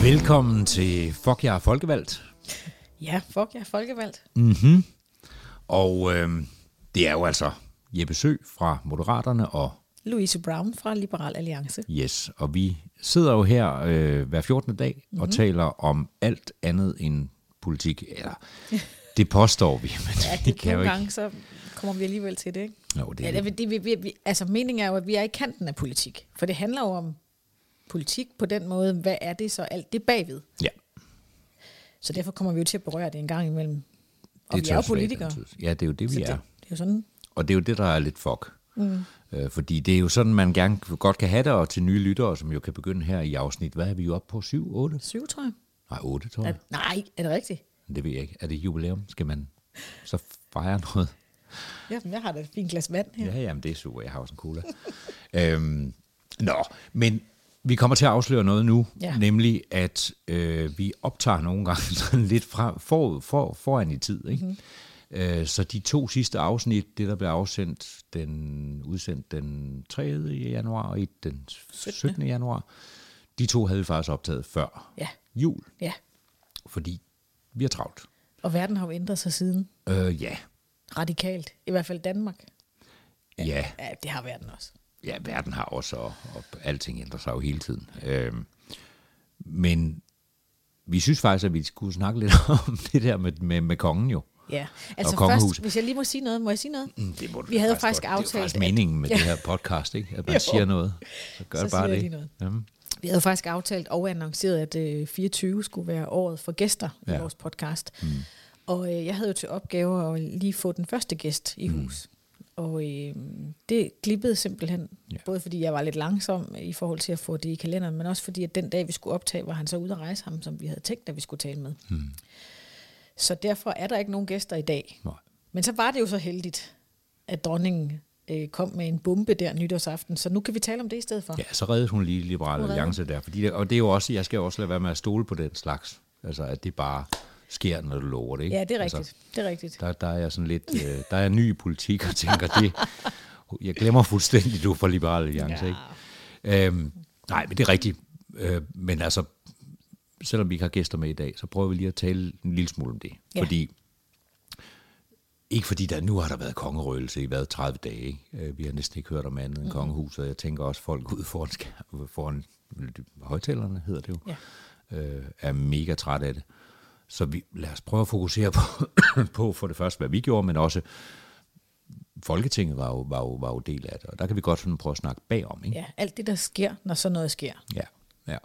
Velkommen til Fuck, jeg er folkevalgt. Ja, fuck, jeg er folkevalgt. Mm-hmm. Og det er jo altså Jeppe Søe fra Moderaterne og Louise Brown fra Liberal Alliance. Yes, og vi sidder jo her hver 14. dag og taler om alt andet end politik. Eller, det påstår vi, men Ja, det kan jo nogle ikke. gange, så kommer vi alligevel til det, ikke? Jo, det er Ja, det. altså, meningen er jo, at vi er i kanten af politik. For det handler jo om politik på den måde. Hvad er det så alt det bagved? Ja, Så derfor kommer vi jo til at berøre det en gang imellem. Og det vi er jo tør politikere. Ja, det er jo det, vi Så er. det er jo sådan. Og det er jo det, der er lidt fuck. Fordi det er jo sådan, man gerne godt kan have det, og til nye lyttere, som jo kan begynde her i afsnit. Hvad er vi jo oppe på? 7, 8? 7, tror jeg. Nej, 8, tror jeg. Nej, er det rigtigt? Det ved jeg ikke. Er det jubilæum? Skal man så fejre noget? Ja, jeg har da et fint glas vand her. Ja, jamen det er super. Jeg har også en cola. Men vi kommer til at afsløre noget nu, nemlig at vi optager nogle gange sådan lidt foran i tid. Ikke? Så de 2 sidste afsnit, det der blev udsendt den 3. januar og den 17. januar, de 2 havde vi faktisk optaget før jul, Ja, fordi vi er travlt. og verden har jo ændret sig siden. Ja. Radikalt. I hvert fald Danmark. Ja. Ja, det har verden også. Ja, verden har også, og alting ændrer sig jo hele tiden. Men vi synes faktisk, at vi skulle snakke lidt om det der med kongen jo. Ja, altså kongehuset. først, hvis jeg lige må sige noget, Det må du Vi havde faktisk faktisk godt. Det er aftalt, jo faktisk meningen med det her podcast, ikke? At man siger noget, så gør det bare siger jeg det. lige noget. Jamen. Vi havde faktisk aftalt og annonceret, at 24 skulle være året for gæster i vores podcast. Og jeg havde jo til opgave at lige få den første gæst i hus. Og det glippede simpelthen, både fordi jeg var lidt langsom i forhold til at få det i kalenderen, men også fordi, at den dag, vi skulle optage, var han så ude at rejse ham, som vi havde tænkt, at vi skulle tale med. Så derfor er der ikke nogen gæster i dag. Nej. Men så var det jo så heldigt, at dronningen kom med en bombe der nytårsaften, så nu kan vi tale om det i stedet for. Ja, så reddede hun lige Liberal Alliance der, fordi og det er jo også, jeg skal jo også lade være med at stole på den slags, altså at det bare sker, når du lover det, ikke? Ja, det er rigtigt. Altså, Det er rigtigt. der er jeg sådan lidt, der er jeg ny i politik og tænker, det, jeg glemmer fuldstændig, du er fra Liberal Alliance, ikke? Nej, men det er rigtigt, men altså, selvom vi ikke har gæster med i dag, så prøver vi lige at tale en lille smule om det, fordi ikke fordi nu har der været kongerøgelse i 30 dage. Ikke? Vi har næsten ikke hørt om andet end kongehuset. Jeg tænker også, folk ude foran højtalerne, hedder det jo, er mega træt af det. Så lad os prøve at fokusere på for det første, hvad vi gjorde, men også Folketinget var jo del af det. Og der kan vi godt sådan prøve at snakke bagom. Ikke? Ja, alt det, der sker, når sådan noget sker. Ja.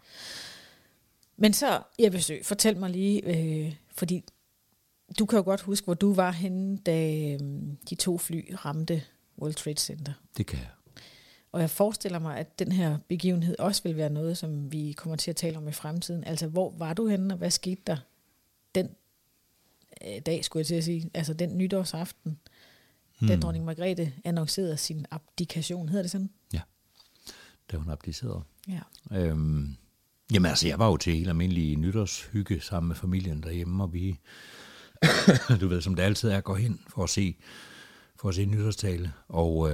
Men så, Jeppe Søe, fortæl mig lige, fordi du kan jo godt huske, hvor du var henne, da de 2 fly ramte World Trade Center. Det kan jeg. Og jeg forestiller mig, at den her begivenhed også vil være noget, som vi kommer til at tale om i fremtiden. Altså, hvor var du henne, og hvad skete der den dag, skulle jeg til at sige, altså den nytårsaften, da dronning Margrethe annoncerede sin abdikation, hedder det sådan? Ja. Da hun abdicerede. Ja. Jamen altså, jeg var jo til helt almindelig nytårshygge sammen med familien derhjemme, og vi, du ved, som det altid er, går hen for at se nytårstale, og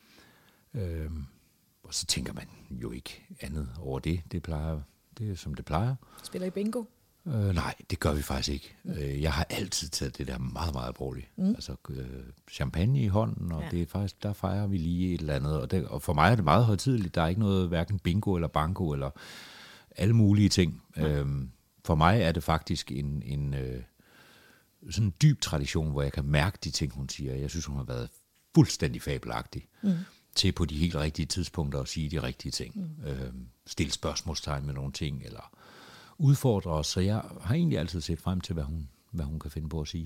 så tænker man jo ikke andet over det. Det er som det plejer. Spiller I bingo? Nej, det gør vi faktisk ikke. Jeg har altid taget det der meget, meget alvorligt. Altså champagne i hånden, og det er faktisk, der fejrer vi lige et eller andet. Og for mig er det meget højtideligt. Der er ikke noget, hverken bingo eller banko eller alle mulige ting. For mig er det faktisk en sådan en dyb tradition, hvor jeg kan mærke de ting, hun siger. Jeg synes, hun har været fuldstændig fabelagtig til på de helt rigtige tidspunkter at sige de rigtige ting. Stille spørgsmålstegn med nogle ting, eller udfordre os. Så jeg har egentlig altid set frem til, hvad hun kan finde på at sige.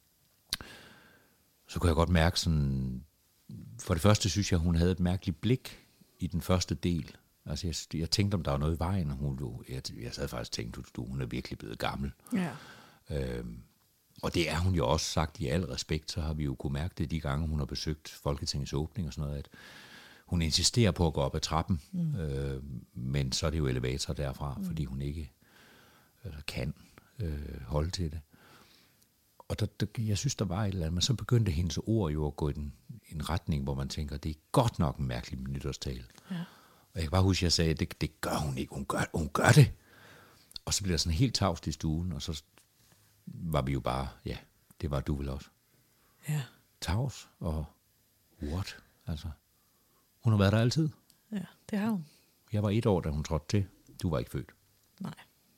Så kunne jeg godt mærke sådan, for det første synes jeg, hun havde et mærkeligt blik i den første del. Altså jeg tænkte, om der var noget i vejen, og jeg sad faktisk og tænkte, hun er virkelig blevet gammel. Ja. Og det er hun jo også sagt i al respekt, så har vi jo kunne mærke det de gange, hun har besøgt Folketingets åbning og sådan noget, at hun insisterer på at gå op ad trappen, men så er det jo elevator derfra, fordi hun ikke kan holde til det. Og jeg synes, der var et eller andet, men så begyndte hendes ord jo at gå i en retning, hvor man tænker, det er godt nok en mærkelig nytårstale. Ja. Og jeg kan bare huske, at jeg sagde, det gør hun ikke, hun gør det. Og så blev der sådan helt tavst i stuen, og så var vi jo bare, ja, det var du vel også. Ja. Tavs, og what? Altså, hun har været der altid. Ja, det har hun. Jeg var 1 år, da hun trådte til. Du var ikke født. Nej,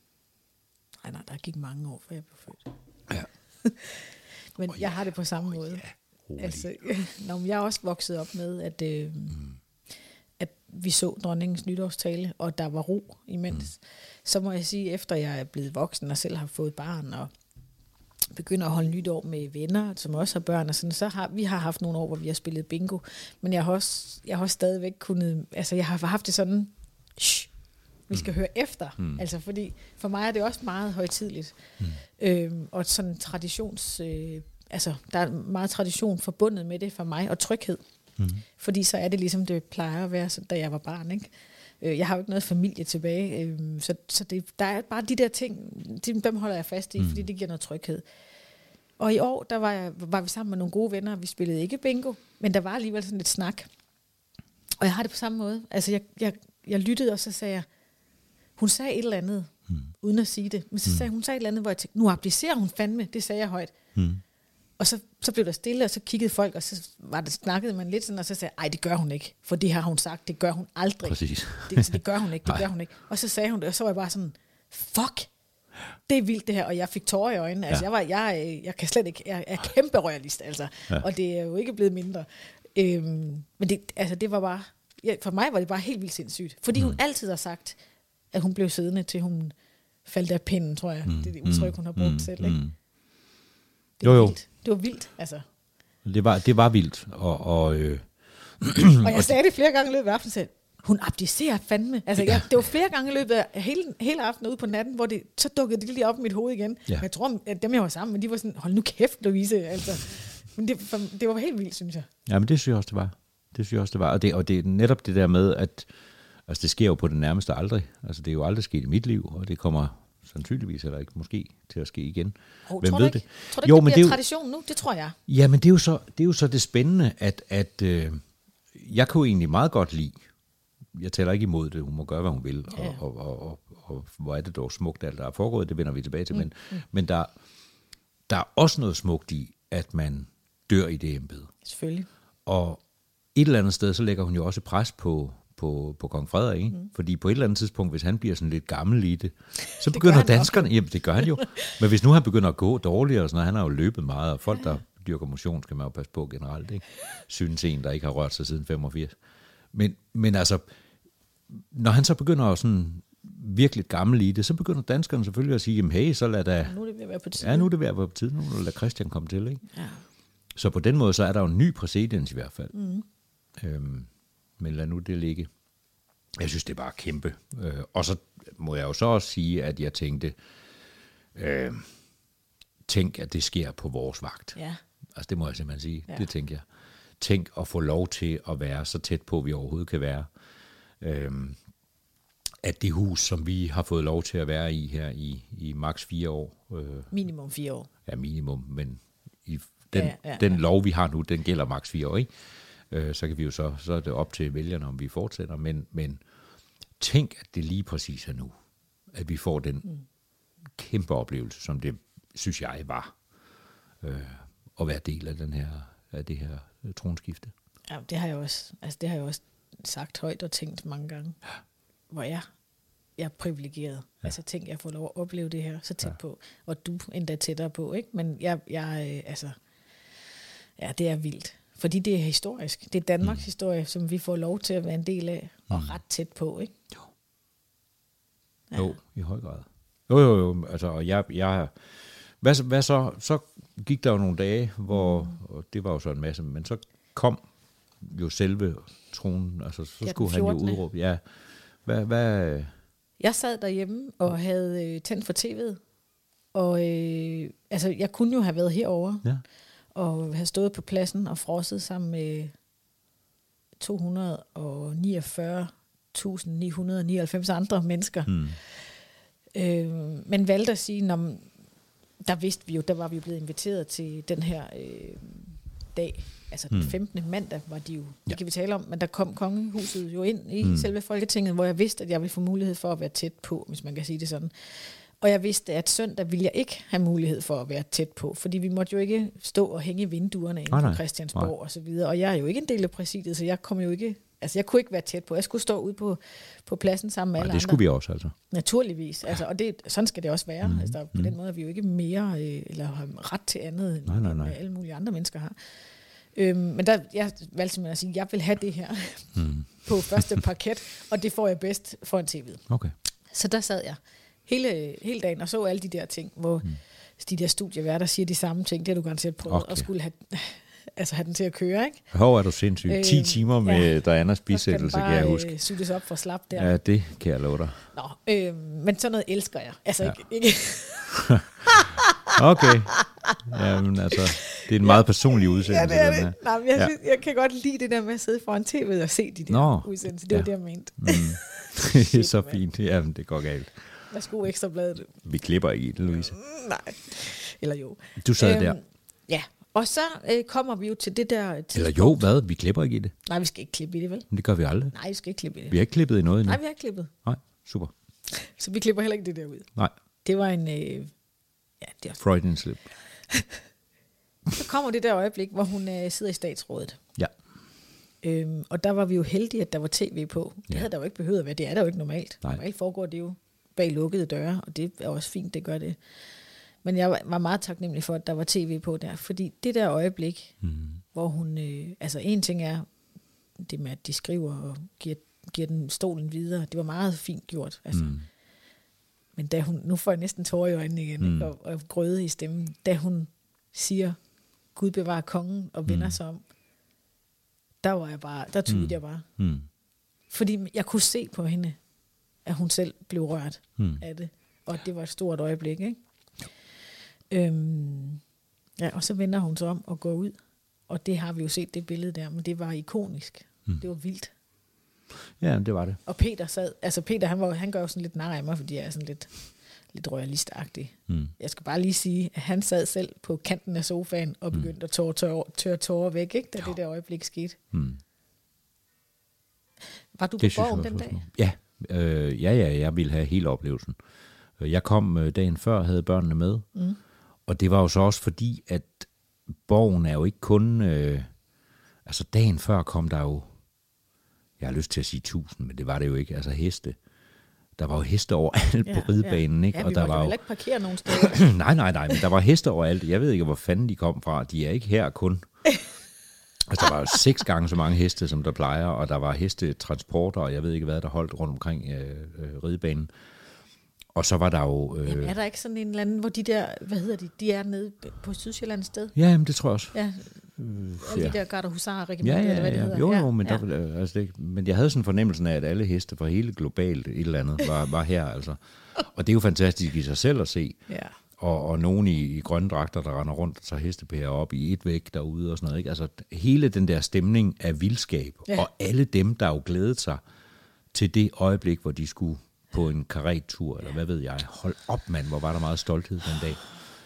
der gik mange år, før jeg blev født. Ja. Men jeg har det på samme måde. Ja, altså, jeg er også vokset op med, at vi så dronningens nytårstale, og der var ro imens. Så må jeg sige, efter jeg er blevet voksen og selv har fået barn, og begynder at holde nytår med venner, som også har børn, og sådan, så har vi haft nogle år, hvor vi har spillet bingo, men jeg har også stadigvæk kunnet, altså jeg har haft det sådan, vi skal høre efter, altså fordi for mig er det også meget højtideligt, og sådan traditions, altså der er meget tradition forbundet med det for mig, og tryghed, fordi så er det ligesom det plejer at være, da jeg var barn, ikke? Jeg har jo ikke noget familie tilbage, så der er bare de der ting, dem holder jeg fast i, fordi det giver noget tryghed. Og i år, der var vi sammen med nogle gode venner, og vi spillede ikke bingo, men der var alligevel sådan lidt snak. Og jeg har det på samme måde. Altså, jeg lyttede, og så sagde jeg, hun sagde et eller andet, uden at sige det, men så sagde hun et eller andet, hvor jeg tænkte, nu abdicerer hun fandme, det sagde jeg højt. Og så blev der stille, og så kiggede folk, og så snakkede man lidt sådan, og så sagde jeg, ej, det gør hun ikke, for det har hun sagt, det gør hun aldrig. Præcis. Det gør hun ikke, det gør hun ikke. Og så sagde hun det, og så var jeg bare sådan, fuck, det er vildt det her, og jeg fik tårer i øjnene. Altså, jeg kan slet ikke, jeg er kæmpe royalist, altså, og det er jo ikke blevet mindre. Men det var bare, for mig var det bare helt vildt sindssygt, fordi hun altid har sagt, at hun blev siddende, til hun faldt af pinden, tror jeg. Det er det udtryk, hun har brugt selv, ikke? Det var vildt. Det var vildt, altså. Det var vildt, og jeg sagde det flere gange i løbet af aftenen, sagde, hun abdicerer fandme. Altså, det var flere gange i løbet af hele aftenen ude på natten, hvor så dukkede det lige op i mit hoved igen. Ja. Jeg tror, at dem jeg var sammen med, de var sådan, hold nu kæft, Louise. Altså, men det var helt vildt, synes jeg. Ja, men det synes jeg også, det var. Og det er netop det der med, at altså, det sker jo på det nærmeste aldrig. Altså, det er jo aldrig sket i mit liv, og det kommer sandsynligvis eller ikke måske til at ske igen. Tror du ikke, det bliver tradition nu? Det tror jeg. Ja, men det er jo så det spændende, at jeg kunne egentlig meget godt lide, jeg taler ikke imod det, hun må gøre, hvad hun vil, og hvor er det dog smukt, alt der er foregået, det vender vi tilbage til, men der er også noget smukt i, at man dør i det embede. Selvfølgelig. Og et eller andet sted, så lægger hun jo også pres på kong Frederik, ikke? Fordi på et eller andet tidspunkt, hvis han bliver sådan lidt gammel i det, så begynder danskerne, jamen det gør han jo, men hvis nu han begynder at gå dårligere og sådan noget, han har jo løbet meget, og folk, der dyrker motion, skal man jo passe på generelt, ikke? Synes en, der ikke har rørt sig siden 85. Men altså, når han så begynder at sådan virkelig gammel i det, så begynder danskerne selvfølgelig at sige, jamen hey, så lad da... Nu er det ved at være på tide. Ja, nu er det ved at være på tide, nu lader Christian komme til, ikke? Ja. Så på den måde, så er der jo en ny præcedens i hvert fald. Men lad nu det ligge. Jeg synes, det er bare kæmpe. Og så må jeg jo så også sige, at jeg tænkte, tænk, at det sker på vores vagt. Ja. Altså, det må jeg simpelthen sige. Ja. Det tænker jeg. Tænk at få lov til at være så tæt på, vi overhovedet kan være. At det hus, som vi har fået lov til at være i her i maks 4 år. Minimum 4 år. Ja, minimum, men den lov, vi har nu, den gælder maks 4 år, ikke? Så kan vi jo så er det op til vælgerne, om vi fortsætter. Men tænk, at det lige præcis er nu, at vi får den kæmpe oplevelse, som det, synes jeg, var at være del af det her tronskifte. Ja, det har jeg også sagt højt og tænkt mange gange. Ja. Hvor jeg er privilegeret. Ja. Altså tænk, jeg får lov at opleve det her så tæt på, og du endda tættere på, ikke? Men det er vildt. Fordi det er historisk. Det er Danmarks historie, som vi får lov til at være en del af, og ret tæt på, ikke? Jo. Ja. Jo, i høj grad. Jo. Altså, og jeg hvad så? Så gik der jo nogle dage, hvor, og det var jo så en masse, men så kom jo selve tronen, altså så skulle han jo udråbe. Ja. Hvad? Jeg sad derhjemme og havde tændt for tv'et, og jeg kunne jo have været herovre. Ja. Og have stået på pladsen og frosset sammen med 249.999 andre mennesker. Men valgte at sige, der vidste vi jo, der var vi blevet inviteret til den her dag, altså den 15. mandag var de jo, det kan vi tale om, men der kom kongehuset jo ind i selve Folketinget, hvor jeg vidste, at jeg ville få mulighed for at være tæt på, hvis man kan sige det sådan. Og jeg vidste, at søndag ville jeg ikke have mulighed for at være tæt på, fordi vi måtte jo ikke stå og hænge i vinduerne inde på Christiansborg og så videre. Og jeg er jo ikke en del af præsidiet, så jeg kom jo ikke, altså jeg kunne ikke være tæt på. Jeg skulle stå ude på pladsen sammen med alle andre. Det skulle vi også, altså. Naturligvis. Altså, og sådan skal det også være. Altså, på den måde er vi jo ikke mere, eller har ret til andet, end alle mulige andre mennesker har. Men jeg valgte simpelthen at sige, at jeg vil have det her på første parket, og det får jeg bedst for en tv. Okay. Så der sad jeg hele dagen og så alle de der ting, hvor de der studieværter siger de samme ting. Det har du garanteret prøvet, og skulle have den til at køre, ikke? Hvor er du sindssygt. 10 timer med Dianas bisættelse, kan jeg huske. Suttes op for slap der. Ja, det kan jeg love dig. Nå, men sådan noget elsker jeg. Altså ikke. Okay. Jamen, altså, det er en meget personlig udsendelse. Ja, det er det. Nej, men jeg kan godt lide det der med at sidde foran tv'et og se de der udsendelser. Det var det, jeg mente. Det er så fint. Jamen, det går galt. Værsgo, Ekstrabladet. Vi klipper ikke i det, Louise. Nej. Eller jo. Du sad der. Ja. Og så kommer vi jo til det der tidspunkt. Eller jo, hvad? Vi klipper ikke i det. Nej, vi skal ikke klippe i det, vel? Men det gør vi aldrig. Nej, vi skal ikke klippe i det. Vi har ikke klippet i noget endnu. Nej, vi har ikke klippet. Nej, super. Så vi klipper heller ikke det der ud. Nej. Det var en... det var... Freudian slip. Så kommer det der øjeblik, hvor hun sidder i statsrådet. Ja. Og der var vi jo heldige, at der var tv på. Det havde der jo ikke behøvet at være. Det er der jo ikke normalt. Nej. Normalt foregår det jo bag lukkede døre, og det er også fint, det gør det. Men jeg var meget taknemmelig for, at der var tv på der, fordi det der øjeblik, hvor hun... altså en ting er det med, at de skriver og giver den stolen videre. Det var meget fint gjort. Altså. Men da hun... Nu får jeg næsten tårer i øjnene igen, og grøde i stemmen. Da hun siger, Gud bevarer kongen, og vender sig om, der tudede jeg bare. Fordi jeg kunne se på hende, at hun selv blev rørt af det. Og det var et stort øjeblik, ikke? Ja, og så vender hun sig om og går ud. Og det har vi jo set, det billede der, men det var ikonisk. Det var vildt. Ja, det var det. Og Peter sad, altså Peter, han gør jo sådan lidt nar af mig, fordi jeg er sådan lidt royalistagtig. Jeg skal bare lige sige, at han sad selv på kanten af sofaen og begyndte at tørre tårer væk, ikke, da det der øjeblik skete. Var du på Borgen den dag? Ja, jeg ville have hele oplevelsen. Jeg kom dagen før, havde børnene med, og det var jo så også fordi, at Borgen er jo ikke kun... altså dagen før kom der jo, jeg har lyst til at sige 1000, men det var det jo ikke, altså heste. Der var jo heste overalt på ridebanen, ikke? Ja, og der var jo heller ikke parkere nogen steder. nej, men der var heste overalt. Jeg ved ikke, hvor fanden de kom fra. De er ikke her kun. Altså, der var jo 6 gange så mange heste, som der plejer, og der var hestetransporter, og jeg ved ikke hvad, der holdt rundt omkring ridebanen. Og så var der jo... Jamen, er der ikke sådan en eller anden, hvor de der, hvad hedder de er nede på Sydsjælland sted? Ja, jamen, det tror jeg også. Ja, alle de der garderhusar-regimenter, eller hvad det hedder. Jo, men, men jeg havde sådan fornemmelsen af, at alle heste fra hele globalt et eller andet var her, altså. Og det er jo fantastisk i sig selv at se. Ja. Og nogen i grønne dragter, der render rundt og tager hestepærer op i et væk derude og sådan noget, ikke? Altså, hele den der stemning af vildskab, og alle dem, der jo glædede sig til det øjeblik, hvor de skulle på en karettur, eller hvad ved jeg. Hold op, mand, hvor var der meget stolthed den dag.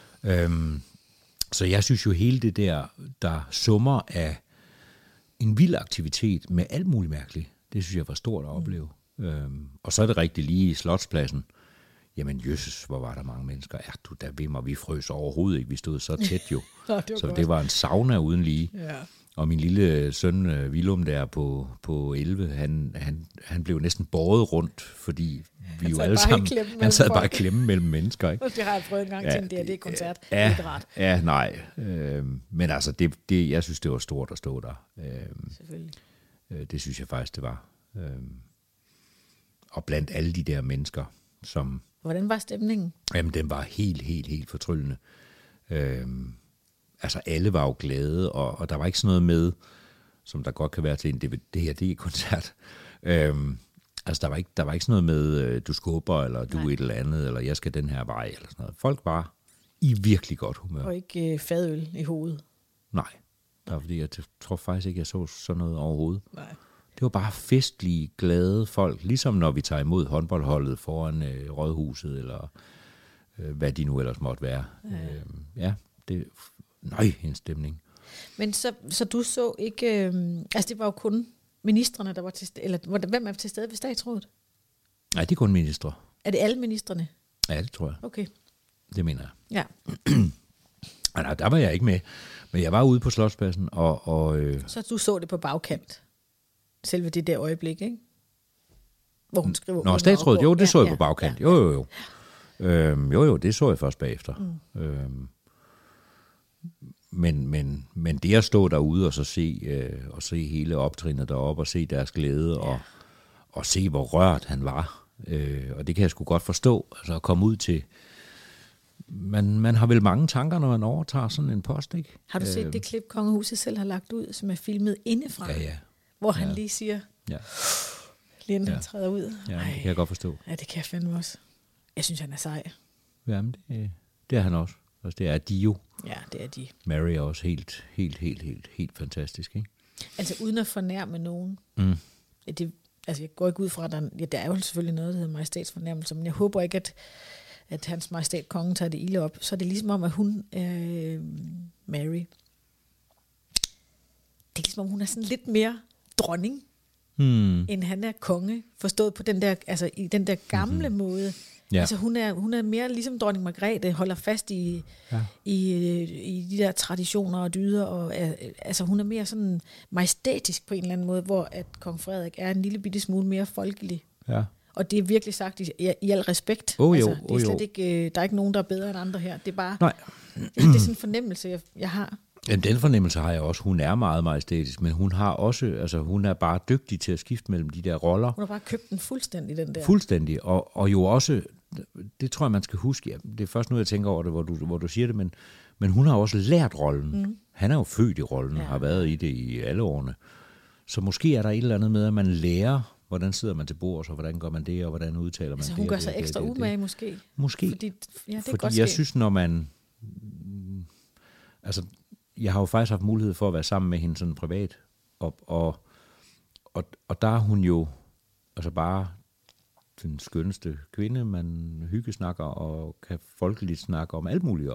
Så jeg synes jo hele det der summer af en vild aktivitet med alt muligt mærkeligt, det synes jeg var stort at opleve. Og så er det rigtigt lige i Slotspladsen. Jamen jøsses, hvor var der mange mennesker. Du, der vimmer, vi frøs overhovedet ikke. Vi stod så tæt jo. Det var en sauna uden lige. Ja. Og min lille søn, Willum der på 11, han blev næsten båret rundt, fordi vi jo alle sammen... Han sad bare klemme mellem mennesker, ikke? Det har jeg prøvet en gang til en D&D-koncert. Ja, nej. Men altså, jeg synes, det var stort at stå der. Selvfølgelig. Det synes jeg faktisk, det var. Og blandt alle de der mennesker, som... Hvordan var stemningen? Jamen, den var helt fortryllende. Altså, alle var jo glade, og der var ikke sådan noget med, som der godt kan være til en DVD-koncert. Altså, der var ikke sådan noget med, du skubber, eller du et eller andet, eller jeg skal den her vej, eller sådan noget. Folk var i virkelig godt humør. Og ikke fadøl i hovedet? Nej. Fordi jeg tror faktisk ikke, jeg så sådan noget overhovedet. Nej. Det var bare festlige, glade folk, ligesom når vi tager imod håndboldholdet foran Rådhuset, eller hvad de nu ellers måtte være. En stemning. Men så du så ikke... altså, det var jo kun ministrene, der var til stede. Eller hvem er til stede ved statsrådet? Nej, det er kun ministre. Er det alle ministrene? Ja, det tror jeg. Okay. Det mener jeg. Ja. Nej, der var jeg ikke med. Men jeg var ude på Slotspladsen, Så du så det på bagkant? Selve det der øjeblik, ikke? Hvor hun skriver... Nå, statsrådet, jo, det så jeg på bagkant. Ja. Jo, det så jeg først bagefter. Men det at stå derude og så se hele optrinnet deroppe, og se deres glæde, og se, hvor rørt han var, og det kan jeg sgu godt forstå, altså at komme ud til... Man har vel mange tanker, når man overtager sådan en post, ikke? Har du set det klip, kongehuset selv har lagt ud, som er filmet indefra? Ja. Hvor han lige siger, lige inden han træder ud. Ja, det kan jeg godt forstå. Ja, det kan jeg fandme også. Jeg synes, han er sej. Jamen, det er han også. Altså, det er de jo. Ja, det er de. Mary er også helt fantastisk, ikke? Altså, uden at fornærme nogen. Jeg går ikke ud fra, at der er jo selvfølgelig noget, der hedder majestætsfornærmelse, men jeg håber ikke, at hans majestæt kongen tager det ilde op. Så er det ligesom om, at hun, Mary, det er ligesom om, hun er sådan lidt mere dronning, end han er konge, forstået på den der, altså i den der gamle måde. Ja. Altså hun er mere ligesom dronning Margrethe, holder fast i de der traditioner og dyder, og altså hun er mere sådan majestætisk på en eller anden måde, hvor at kong Frederik er en lille bitte smule mere folkelig. Ja. Og det er virkelig sagt i al respekt. Det er slet ikke, der er ikke nogen, der er bedre end andre her. Det er bare, det er sådan en fornemmelse, jeg har. Jamen, den fornemmelse har jeg også. Hun er meget majestætisk, men hun har også, altså hun er bare dygtig til at skifte mellem de der roller. Hun har bare købt den fuldstændig, den der. Fuldstændig, og jo også, det tror jeg, man skal huske. Ja, det er først nu, jeg tænker over det, hvor du siger det, men hun har også lært rollen. Han er jo født i rollen, har været i det i alle årene. Så måske er der et eller andet med, at man lærer, hvordan sidder man til bords, og hvordan gør man det, og hvordan udtaler man det. Hun gør sig ekstra umage, måske. Måske. Fordi jeg synes, når man... Altså, jeg har jo faktisk haft mulighed for at være sammen med hende sådan privat, og der er hun jo altså bare den skønneste kvinde, man hyggesnakker og kan folkeligt snakke om alt muligt.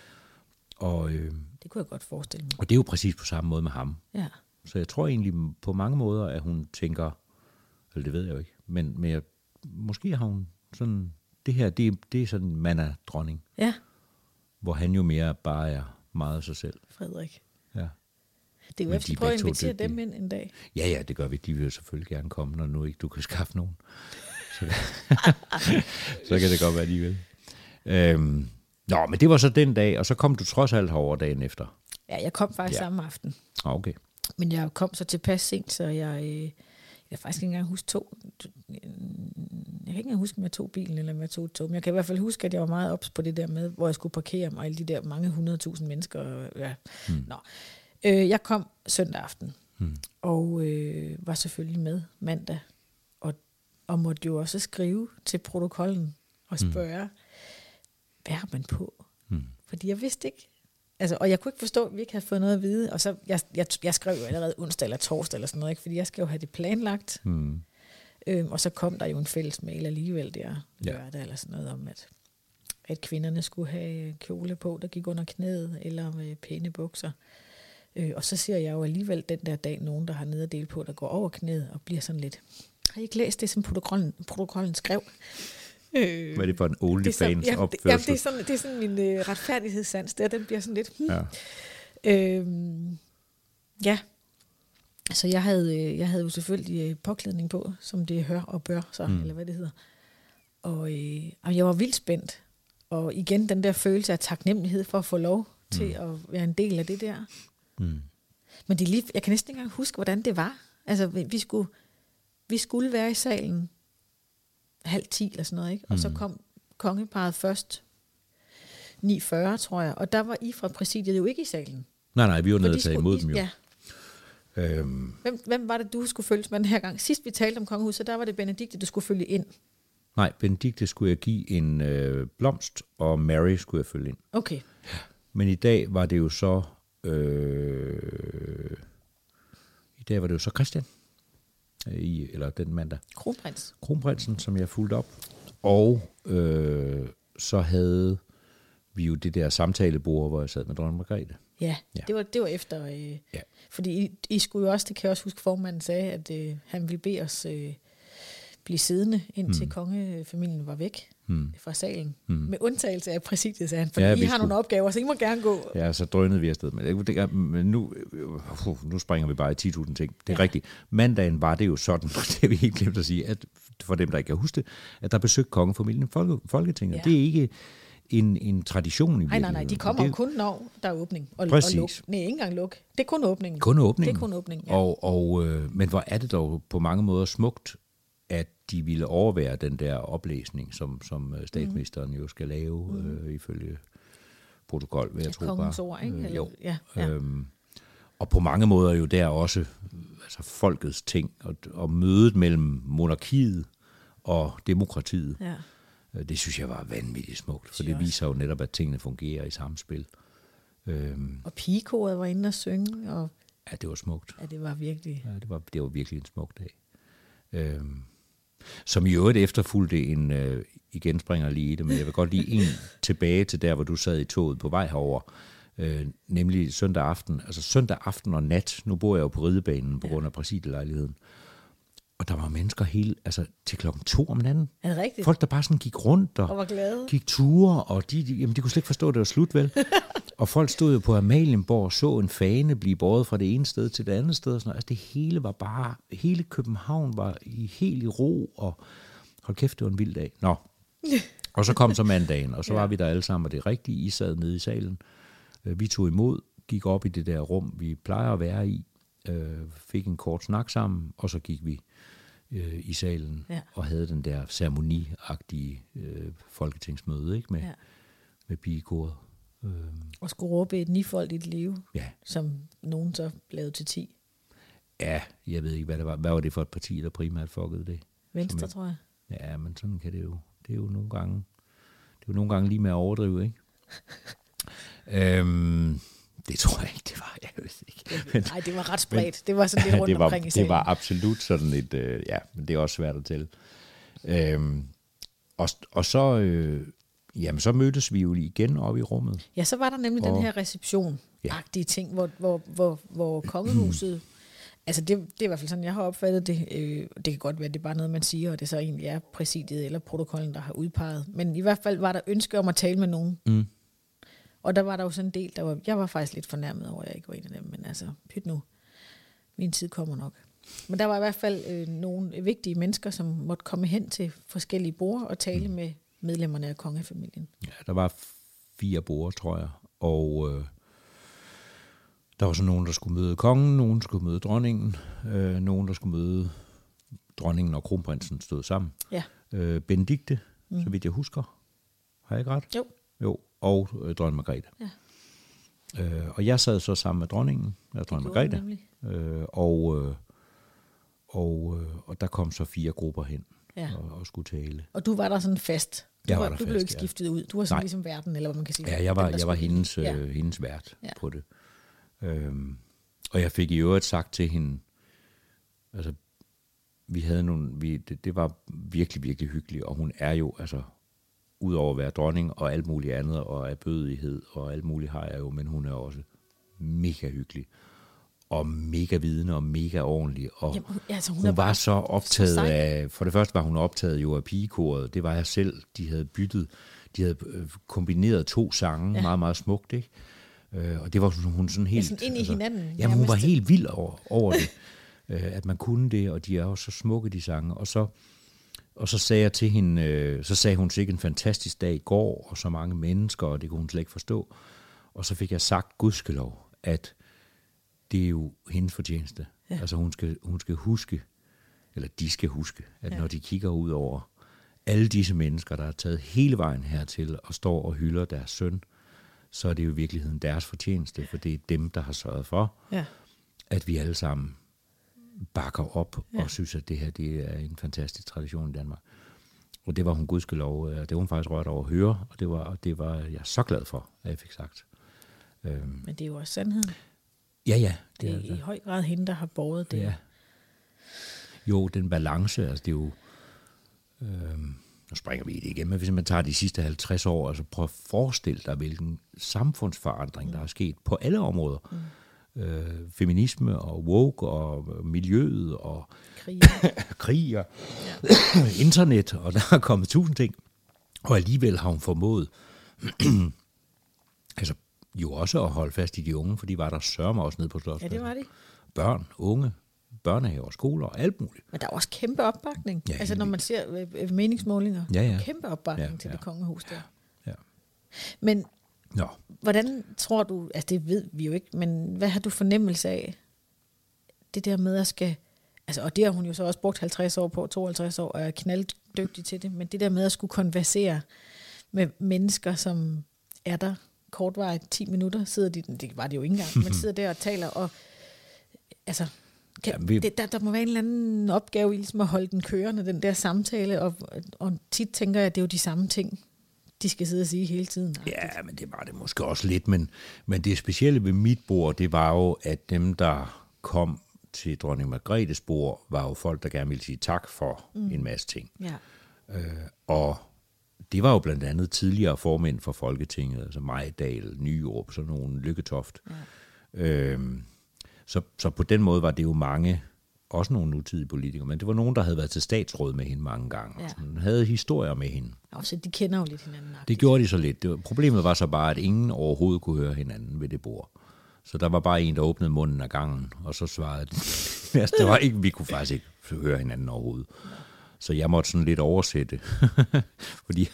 Og, det kunne jeg godt forestille mig. Og det er jo præcis på samme måde med ham. Ja. Så jeg tror egentlig på mange måder, at hun tænker, eller det ved jeg jo ikke, men måske har hun sådan, det her, det er sådan, man er dronning. Ja. Hvor han jo mere bare er meget sig selv. Frederik. Ja. Det er jo efter, prøve at invitere dem ind en dag. Ja, det gør vi. De vil jo selvfølgelig gerne komme, når nu ikke du kan skaffe nogen. Så kan det godt være, de vil. Nå, men det var så den dag, og så kom du trods alt herover dagen efter. Ja, jeg kom faktisk samme aften. Okay. Men jeg kom så tilpas sent, så jeg faktisk ikke engang huske jeg kan ikke engang huske, om jeg tog bilen, eller om jeg tog et tog. Men jeg kan i hvert fald huske, at jeg var meget ops på det der med, hvor jeg skulle parkere mig, og alle de der mange 100.000 mennesker. Ja. Nå. Jeg kom søndag aften, og var selvfølgelig med mandag, og måtte jo også skrive til protokollen og spørge, hvad har man på? Fordi jeg vidste ikke. Altså, og jeg kunne ikke forstå, at vi ikke havde fået noget at vide. Og så, jeg skrev jo allerede onsdag eller torsdag eller sådan noget, ikke? Fordi jeg skal jo have det planlagt. Og så kom der jo en fælles mail alligevel der lørdag eller sådan noget om, at kvinderne skulle have kjole på, der gik under knæet, eller med pæne bukser. Og så ser jeg jo alligevel den der dag nogen, der har nederdel på, der går over knæet og bliver sådan lidt... Har I ikke læst det, som protokollen skrev? Hvad er det for en OnlyFans opførsel? Det er sådan min retfærdighedssans der, den bliver sådan lidt... Så jeg havde jo selvfølgelig påklædning på, som det hør og bør, så, eller hvad det hedder. Og jeg var vildt spændt. Og igen den der følelse af taknemmelighed for at få lov til at være en del af det der. Men det jeg kan næsten ikke engang huske, hvordan det var. Altså, vi skulle være i salen 9:30 eller sådan noget, ikke? Og så kom kongeparret først 9:40, tror jeg. Og der var I fra præsidiet jo ikke i salen. Nej, vi var nede og tage imod dem jo. Ja. Hvem var det, du skulle følges med den her gang? Sidst vi talte om kongehuset, der var det Benedikte, du skulle følge ind. Nej, Benedikte skulle jeg give en blomst, og Mary skulle jeg følge ind. Okay. Men i dag var det jo så... Christian. Eller den mandag. Kronprinsen, som jeg fulgte op. Og så havde vi jo det der samtalebord, hvor jeg sad med dronning Margrethe. Ja. Det var efter... Fordi I skulle jo også, det kan jeg også huske, formanden sagde, at han ville bede os blive siddende, indtil kongefamilien var væk fra salen. Med undtagelse af præsidiet, sagde han, fordi I har nogle opgaver, så I må gerne gå. Ja, så drønede vi afsted. Men nu springer vi bare i 10.000 ting. Det er rigtigt. Mandagen var det jo sådan, det er vi helt glemt at sige, at for dem, der ikke kan huske det, at der besøgte kongefamilien Folketinget. Ja. Det er ikke en tradition i virkeligheden. Nej, de kommer jo kun, når der er åbning. Og luk. Nej, ikke engang luk. Det er kun åbningen. Det er kun åbningen, ja. Men hvor er det dog på mange måder smukt, at de ville overvære den der oplæsning, som statsministeren jo skal lave ifølge protokol, vil jeg tro bare. Kongens ord, ikke? Jo. Ja. Og på mange måder jo der også altså folkets ting, og mødet mellem monarkiet og demokratiet. Ja. Det synes jeg var vanvittigt smukt, for det viser jo netop, at tingene fungerer i samspil. Og pigekoret var inde og synge. Og ja, det var smukt. Ja, det var virkelig. Ja, det var virkelig en smuk dag. Som i øvrigt efterfulgte en, igen springer lige i det, men jeg vil godt lige en tilbage til der, hvor du sad i toget på vej herover, nemlig søndag aften. Altså søndag aften og nat, nu bor jeg jo på Ridebanen på grund af præsidielejligheden, og der var mennesker til 2:00 om natten. Er det rigtigt? Folk, der bare sådan gik rundt og var glade. Gik ture, og de kunne slet ikke forstå, at det var slut, vel? Og folk stod jo på Amalienborg og så en fane blive båret fra det ene sted til det andet sted. Og sådan noget. Altså det hele var bare, hele København var helt i ro, og hold kæft, det var en vild dag. Nå. Og så kom så mandagen, og så var vi der alle sammen, og det rigtige, I sad nede i salen. Vi tog imod, gik op i det der rum, vi plejer at være i, fik en kort snak sammen, og så gik vi i salen og havde den der ceremoniagtige folketingsmøde, ikke, med pigekoret. Og skulle råbe et nifoldigt liv, som nogen så lavede til 10. Ja, jeg ved ikke, hvad det var. Hvad var det for et parti, der primært fuckede det? Venstre, tror jeg. Ja, men sådan kan det jo. Det er jo nogle gange lige med at overdrive, ikke? Det tror jeg ikke, det var. Jeg ved ikke. Nej, det var ret spredt. Det var sådan lidt rundt omkring i salen. Det var absolut sådan et, men det er også svært at tælle. Og så, så mødtes vi jo igen oppe i rummet. Ja, så var der nemlig den her reception-agtige ting, hvor kongehuset, altså det er i hvert fald sådan, jeg har opfattet det. Det kan godt være, det er bare noget, man siger, og det så egentlig er præsidiet eller protokollen, der har udpeget. Men i hvert fald var der ønske om at tale med nogen. Og der var der jo sådan en del, jeg var faktisk lidt fornærmet over, at jeg ikke var en af dem, men altså, pyt nu, min tid kommer nok. Men der var i hvert fald nogle vigtige mennesker, som måtte komme hen til forskellige borde og tale med medlemmerne af kongefamilien. Ja, der var 4 borde, tror jeg, og der var så nogen, der skulle møde kongen, nogen skulle møde dronningen, nogen, der skulle møde dronningen og kronprinsen stod sammen. Ja. Benedikte, så vidt jeg husker. Har jeg ikke ret? Jo, og dronning Margrethe. Ja. Og jeg sad så sammen med dronningen, dronning Margrethe, og der kom så 4 grupper hen og skulle tale. Og du var der sådan fast? Du blev ikke skiftet ud? Du var sådan ligesom verden, eller hvad man kan sige? Ja, jeg var hendes vært på det. Og jeg fik i øvrigt sagt til hende, altså, vi havde det var virkelig, virkelig hyggeligt, og hun er jo, altså, udover at være dronning og alt muligt andet, og af bødighed og alt muligt har jeg jo, men hun er også mega hyggelig, og mega vidende, og mega ordentlig, og hun var så optaget af, for det første var hun optaget jo af pigekoret, det var jeg selv, de havde kombineret 2 sange, meget, meget smukt, ikke? Og det var hun sådan helt... sådan ind i hinanden. Jamen, hun var helt vild over det, at man kunne det, og de er jo så smukke, de sange, og så sagde jeg til hende, så sagde hun sikkert en fantastisk dag i går, og så mange mennesker, og det kunne hun slet ikke forstå. Og så fik jeg sagt, gudskelov, at det er jo hendes fortjeneste. Ja. Altså hun skal huske, eller de skal huske, at når de kigger ud over alle disse mennesker, der er taget hele vejen hertil, og står og hylder deres søn, så er det jo i virkeligheden deres fortjeneste, for det er dem, der har sørget for, at vi alle sammen bakker op og synes, at det her det er en fantastisk tradition i Danmark. Og det var hun gudskelov, det var hun faktisk rørt over at høre, og det var jeg så glad for, at jeg fik sagt. Men det er jo også sandheden. Ja. Det er i høj grad hende, der har båret det. Ja. Jo, den balance, altså det er jo... nu springer vi det igen, men hvis man tager de sidste 50 år, altså prøv at forestille dig, hvilken samfundsforandring, der er sket på alle områder. Feminisme og woke og miljøet og krig og internet, og der er kommet 1000 ting. Og alligevel har hun formået altså jo også at holde fast i de unge, for de var der sørme også nede på Slotspladsen. Ja, det var de. Børn, unge, børnehaver, skoler og alt muligt. Men der er også kæmpe opbakning. Ja, altså når man ser meningsmålinger. Ja. Kæmpe opbakning til det kongehus der. Ja. Men hvordan tror du, altså det ved vi jo ikke, men hvad har du fornemmelse af, det der med at skal, altså og det har hun jo så også brugt 50 år på, 52 år, og er knalddygtig til det, men det der med at skulle konversere med mennesker, som er der kortvarigt 10 minutter, sidder de, det var det jo ikke engang, men sidder der og taler, og altså, der må være en eller anden opgave i ligesom at holde den kørende, den der samtale, og tit tænker jeg, at det er jo de samme ting, de skal sidde og sige hele tiden. Ja, men det var det måske også lidt, men det specielle ved mit bord, det var jo, at dem, der kom til dronning Margrethes bord, var jo folk, der gerne ville sige tak for en masse ting. Ja. Og det var jo blandt andet tidligere formænd for Folketinget, altså Mejdal, Nyrup, sådan nogle, Lykketoft. Ja. Så på den måde var det jo mange, også nogle nutidige politikere, men det var nogen, der havde været til statsråd med hende mange gange, og sådan, havde historier med hende. Og så de kender jo lidt hinanden. Det gjorde de så lidt. Problemet var så bare, at ingen overhovedet kunne høre hinanden ved det bord. Så der var bare en, der åbnede munden af gangen, og så svarede de. Altså, det var ikke, vi kunne faktisk ikke høre hinanden overhovedet. Så jeg måtte sådan lidt oversætte, fordi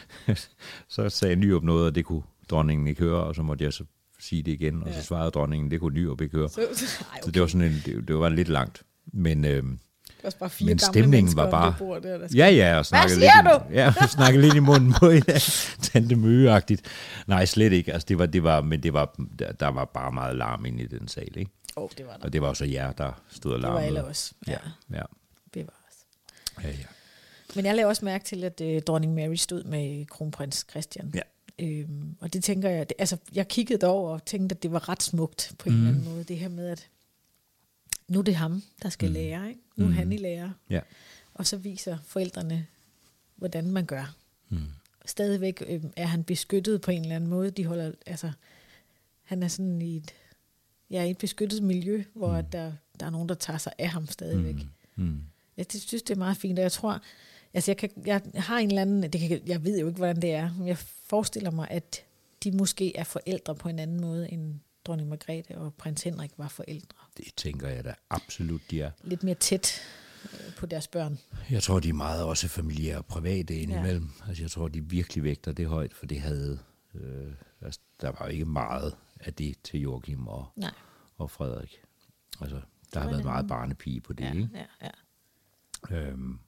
så sagde Nyrup noget, og det kunne dronningen ikke høre, og så måtte jeg så sige det igen, og så svarede dronningen, det kunne Nyrup ikke høre. Så det var sådan det var lidt langt. Men men stemningen var bare og snakkede lidt i munden på tante Møge-agtigt. Nej, slet ikke. Altså der var bare meget larm inde i den sal, ikke? Det var der. Og det var også jer, der stod og larmede. Det var alle også. Ja. Det var os. Ja. Men jeg lavede også mærke til, at dronning Mary stod med kronprins Christian. Ja. Og det tænker jeg, jeg kiggede derover og tænkte, at det var ret smukt på en eller anden måde. Det her med, at nu er det ham, der skal lære, ikke? Nu er han i lære. Ja. Og så viser forældrene, hvordan man gør. Stadigvæk er han beskyttet på en eller anden måde. De holder, han er sådan i et beskyttet miljø, hvor der er nogen, der tager sig af ham stadigvæk. Jeg synes, det er meget fint, og jeg tror, jeg har en eller anden, jeg ved jo ikke, hvordan det er, men jeg forestiller mig, at de måske er forældre på en anden måde, end dronning Margrethe og prins Henrik var forældre. Det tænker jeg da absolut, de er. Lidt mere tæt på deres børn. Jeg tror, de er meget også familiære og private indimellem. Ja. Altså, jeg tror, de virkelig vægter det højt, for det havde, der var ikke meget af det til Joachim og Frederik. Altså, der har været meget barnepige på det, ikke? Ja.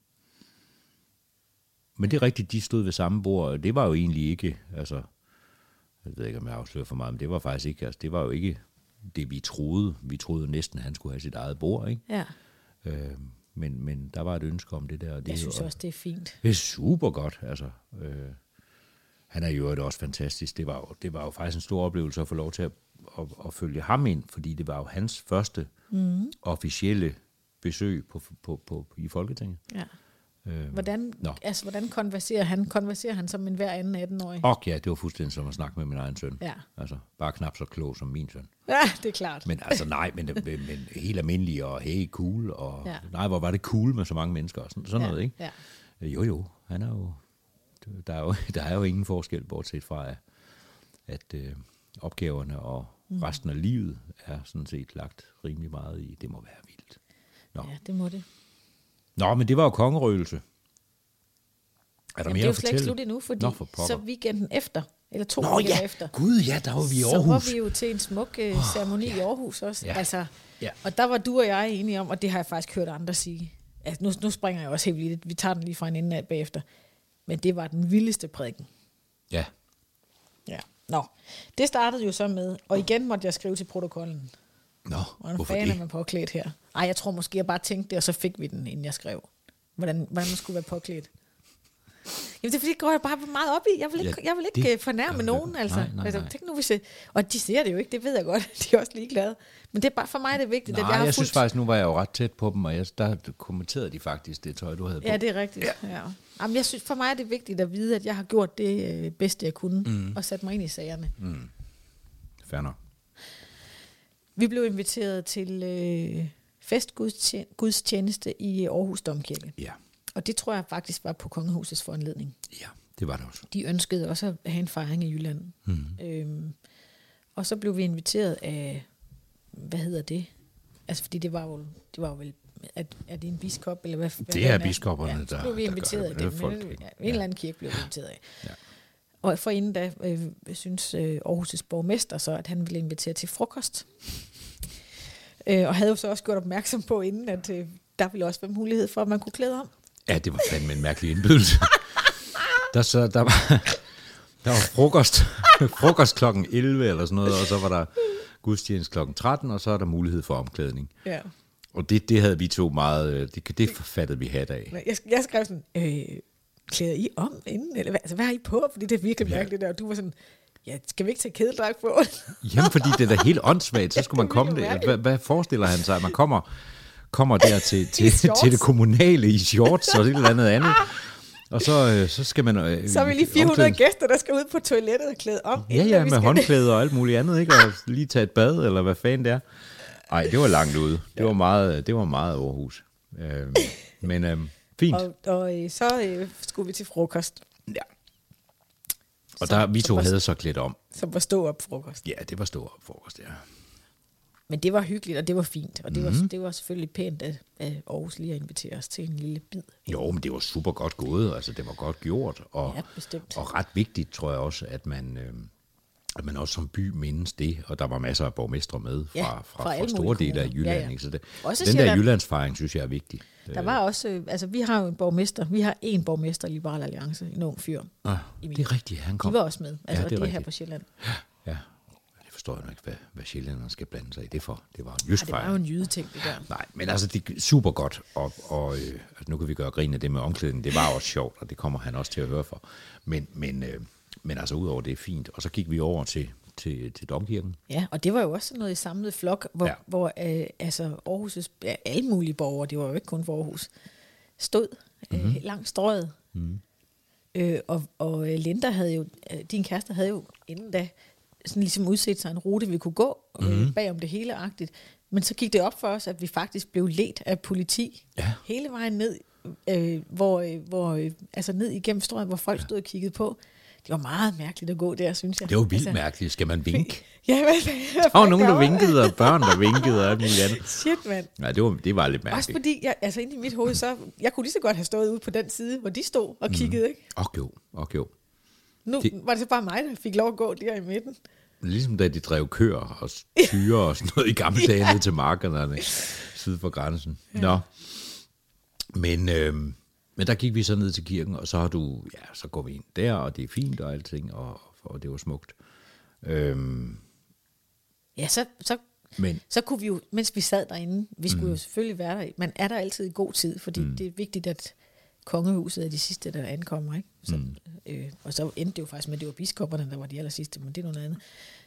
Men det er rigtigt, de stod ved samme bord. Det var jo egentlig ikke, altså, jeg ved ikke, om jeg afslører for meget, men det var faktisk ikke, altså, det var jo ikke det, vi troede. Vi troede næsten, at han skulle have sit eget bord, ikke? Ja. Men der var et ønske om det der. Jeg synes også, det er fint. Det er super godt, altså. Han er jo også fantastisk. Det var jo faktisk en stor oplevelse at få lov til at følge ham ind, fordi det var jo hans første officielle besøg i Folketinget. Ja. Hvordan konverserer han? Konverserer han som en hver anden 18-årig? Det var fuldstændig som at snakke med min egen søn. Ja. Altså, bare knap så klog som min søn. Ja, det er klart. Men altså nej, men helt almindelig og hey, cool. Og nej, hvor var det cool med så mange mennesker og sådan noget, ikke? Ja. Jo, han er jo... Der er jo ingen forskel, bortset fra, at opgaverne og resten af livet er sådan set lagt rimelig meget i. Det må være vildt. Ja, det må det. Nå, men det var jo kongerøgelse. Er der mere det er at fortælle? Det er jo slet ikke slut endnu, fordi så weekenden efter, eller 2 weekender efter. Gud, der var vi i Aarhus. Så var vi jo til en smuk ceremoni i Aarhus også. Ja. Altså, og der var du og jeg enige om, og det har jeg faktisk hørt andre sige. Altså, nu springer jeg også helt vildt. Vi tager den lige fra en ende af bagefter. Men det var den vildeste prædiken. Ja. Ja. Nå, det startede jo så med, og igen måtte jeg skrive til protokollen. Nå, hvorfor det? Hvordan er man påklædt her? Ej, jeg tror måske, jeg bare tænkte det, og så fik vi den, inden jeg skrev. Hvordan man skulle være påklædt. Jamen, det er fordi, det går jeg bare meget op i. Jeg vil ikke fornærme nogen. Altså. Nej. Tænk nu, hvis og de ser det jo ikke, det ved jeg godt. De er også ligeglade. Men det er bare for mig, det er vigtigt, at jeg har synes faktisk, nu var jeg jo ret tæt på dem, og der kommenterede de faktisk det tøj, du havde på. Ja, det er rigtigt. Ja. Jamen, jeg synes, for mig er det vigtigt at vide, at jeg har gjort det bedste, jeg kunne, og sat mig ind i sagerne. Fair nok. Vi blev inviteret til festgudstjeneste i Aarhus Domkirke. Ja. Og det tror jeg faktisk var på Kongehusets foranledning. Ja, det var det også. De ønskede også at have en fejring i Jylland. Og så blev vi inviteret af, hvad hedder det? Altså, fordi det var jo vel, er det en biskop? Eller hvad det er biskopperne, der så blev vi inviteret af dem. En eller anden kirke blev vi inviteret af. Ja. Og forinden da synes Aarhus' borgmester så, at han ville invitere til frokost. Og havde jo så også gjort opmærksom på inden, at der ville også være mulighed for, at man kunne klæde om. Ja, det var fandme en mærkelig indbydelse. der var frokost klokken 11 eller sådan noget, og så var der gudstjeneste klokken 13, og så er der mulighed for omklædning. Ja. Og det havde vi to meget, det forfattede vi hat af. Jeg skrev sådan, klæder I om inden? Eller hvad har I på? Fordi det er virkelig mærkeligt der, og du var sådan, ja, skal vi ikke tage kædedragt på? Jamen, fordi det er da helt åndssvagt, så skulle man komme det. Hvad forestiller han sig, at man kommer der til det kommunale i shorts og et eller andet. Og så skal man... så er vi lige 400 gæster, der skal ud på toilettet og klæde om. Ja, med håndklæder og alt muligt andet, ikke? Og lige tage et bad, eller hvad fanden det er. Ej, det var langt ude. Det var meget Aarhus. Men fint. Og så skulle vi til frokost. Ja. Og vi to havde så klædt om. Som var stå-op frokost. Ja, det var stå-op frokost, ja. Men det var hyggeligt, og det var fint. Og det var selvfølgelig pænt, at Aarhus lige at invitere os til en lille bid. Jo, men det var super godt gået. Altså, det var godt gjort. Og ret vigtigt, tror jeg også, at man også som by mindes det. Og der var masser af borgmestre med fra store dele af Jylland. Ja. Så den der Jyllandsfejring, synes jeg er vigtig. Der var også, altså vi har jo en borgmester, vi har en borgmester i Liberal Alliance, en ung fyr. Det er rigtigt, han kom. De var også med, altså det er her på Sjælland. Ja. Forstår jeg ikke, hvad sjællænderne skal blande sig i det for. Det var en jysk fejring. Det var jo en jydeting, det der. Nej, men altså, det er super godt, og altså, nu kan vi gøre grin af det med omklædning. Det var også sjovt, og det kommer han også til at høre for. Men altså, udover det er fint. Og så gik vi over til Domkirken. Ja, og det var jo også sådan noget i samlet flok, hvor altså Aarhus' alle mulige borgere, det var jo ikke kun for Aarhus, stod langt strøget. Og Linda havde jo, din kæreste havde jo inden da, sådan ligesom udset sig en rute, vi kunne gå bagom det hele-agtigt. Men så gik det op for os, at vi faktisk blev ledt af politi hele vejen ned, altså ned igennem strøget, hvor folk stod og kiggede på. Det var meget mærkeligt at gå der, synes jeg. Det var vildt mærkeligt. Skal man vinke? Ja, der var nogen, der vinkede, og børn, der vinkede, og alt muligt andet. Shit, mand. Nej, det var lidt mærkeligt. Også fordi, inde i mit hoved, jeg kunne lige så godt have stået ude på den side, hvor de stod og kiggede, ikke? Jo. Nu var det så bare mig, der fik lov at gå der i midten. Ligesom da de drev køer og tyre og sådan noget i gamle dage ned til markerne syd for grænsen. Ja. Nå. Men der gik vi så ned til kirken, og så så går vi ind der, og det er fint og alting, og det var smukt. Ja, så kunne vi jo, mens vi sad derinde, vi skulle jo selvfølgelig være der, man er der altid i god tid, fordi det er vigtigt, at kongehuset er de sidste, der ankommer, ikke? Så, og så endte det jo faktisk med, at det var biskopperne, der var de aller sidste, men det er noget andet.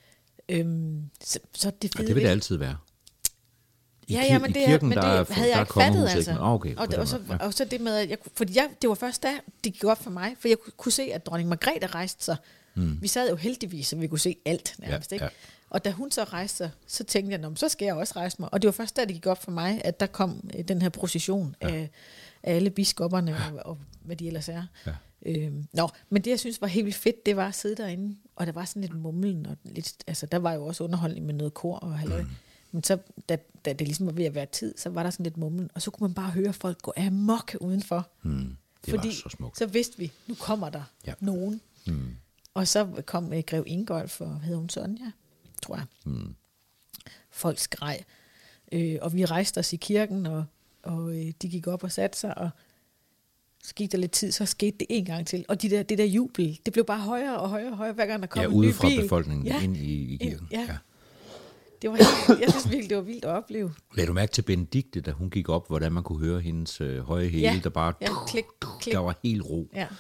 Så det fede, og det vil det altid være. Men det havde jeg ikke fattet, altså. Okay, og så det med, at det var først da, det gik op for mig, for jeg kunne se, at dronning Margrethe rejste sig. Vi sad jo heldigvis, så vi kunne se alt nærmest, ikke? Ja. Og da hun så rejste sig, så tænkte jeg, så skal jeg også rejse mig. Og det var først da, det gik op for mig, at der kom den her procession af alle biskopperne og hvad de ellers er. Ja. Men det, jeg synes var helt vildt fedt, det var at sidde derinde, og der var sådan lidt mumlen, og lidt, altså der var jo også underholdning med noget kor og halløj. Men så, da det ligesom var ved at være tid, så var der sådan lidt mumlen, og så kunne man bare høre folk gå amok udenfor. Det var så smukt. Så vidste vi, nu kommer der nogen. Og så kom Grev Ingolf, og hed hun Sonja, tror jeg. Folk skreg. Og vi rejste os i kirken, og de gik op og satte sig, og så gik der lidt tid, så skete det en gang til. Og det der jubel, det blev bare højere og højere og højere, hver gang der kom en ny bil. Ja, ude fra befolkningen ind i kirken. Ja. Det var jeg synes virkelig, det var vildt at opleve. Lad du mærke til Benedikte, da hun gik op, hvordan man kunne høre hendes høje hæle, der bare... klik. Der var helt ro. Ja.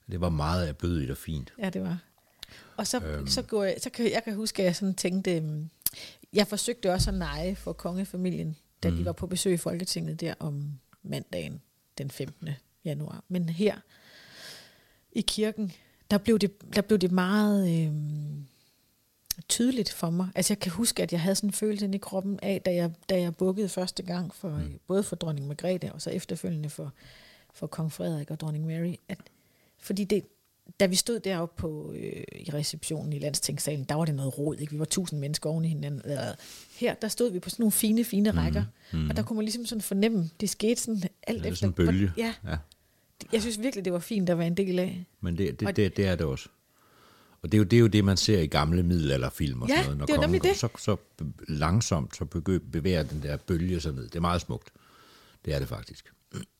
Det var meget erbødigt og fint. Ja, det var. Og jeg kan huske, at jeg sådan tænkte, jeg forsøgte også at neje for kongefamilien, da de var på besøg i Folketinget der om mandagen den 15. januar. Men her i kirken, der blev det meget tydeligt for mig. Altså jeg kan huske, at jeg havde sådan en følelse inde i kroppen af, da jeg bukkede første gang, både for dronning Margrethe, og så efterfølgende for kong Frederik og dronning Mary, fordi da vi stod deroppe i receptionen i Landstingssalen, der var det noget rod, ikke? Vi var 1000 mennesker oven i hinanden. Her, der stod vi på sådan nogle fine rækker, og der kunne man ligesom sådan fornemme, det skete sådan alt efter. Sådan en bølge. Ja. Jeg synes virkelig, det var fint at være en del af. Men det er det også. Og det er jo det, man ser i gamle middelalderfilm og sådan noget. Når kongen så langsomt så bevæger den der bølge sig ned. Det er meget smukt. Det er det faktisk.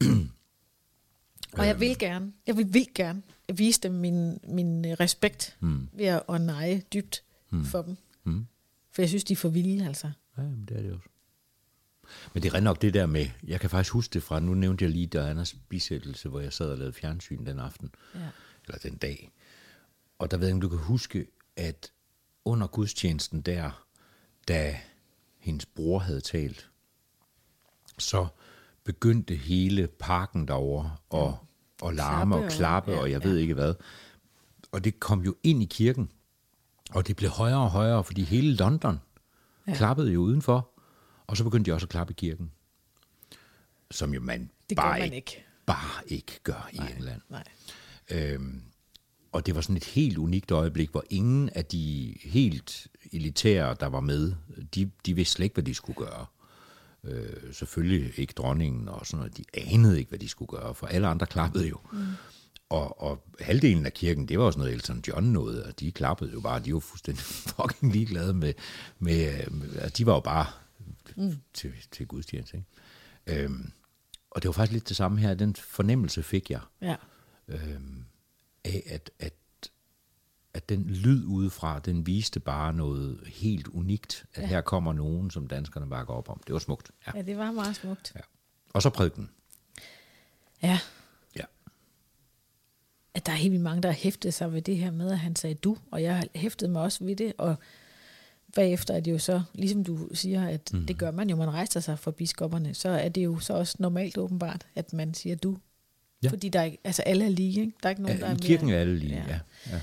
Og jeg vil vildt gerne vise dem min respekt ved at neje dybt for dem. For jeg synes, de er for vilde, altså. Ja, det er det også. Men det er rent nok det der med, jeg kan faktisk huske det fra, nu nævnte jeg lige Dianas bisættelse, hvor jeg sad og lavede fjernsyn den aften, eller den dag. Og der ved jeg, om du kan huske, at under gudstjenesten der, da hendes bror havde talt, så begyndte hele parken derovre og larme og klappe, og jeg ved ikke hvad. Og det kom jo ind i kirken, og det blev højere og højere, fordi hele London klappede jo udenfor, og så begyndte de også at klappe i kirken. Som jo man bare ikke gør i England. Nej. Og det var sådan et helt unikt øjeblik, hvor ingen af de helt elitære, der var med, de vidste slet ikke, hvad de skulle gøre. Selvfølgelig ikke dronningen og sådan noget. De anede ikke, hvad de skulle gøre, for alle andre klappede jo. Og halvdelen af kirken, det var også noget Elton John noget, og de klappede jo bare. De var fuldstændig fucking ligeglade med de var jo bare til gudstjeneste, ikke? Og det var faktisk lidt det samme her. Den fornemmelse fik jeg af, at den lyd udefra, den viste bare noget helt unikt, at her kommer nogen, som danskerne bakker op om. Det var smukt. Ja, det var meget smukt. Ja. Og så prædiken. Ja. Ja. At der er helt vildt mange, der har hæftet sig ved det her med, at han sagde du, og jeg hæftede mig også ved det, og bagefter er det jo så, ligesom du siger, at det gør man jo, man rejser sig for biskopperne, så er det jo så også normalt åbenbart, at man siger du. Ja. Fordi der er ikke, altså alle er lige, ikke? Der er ikke nogen, der er mere. I kirken er alle lige,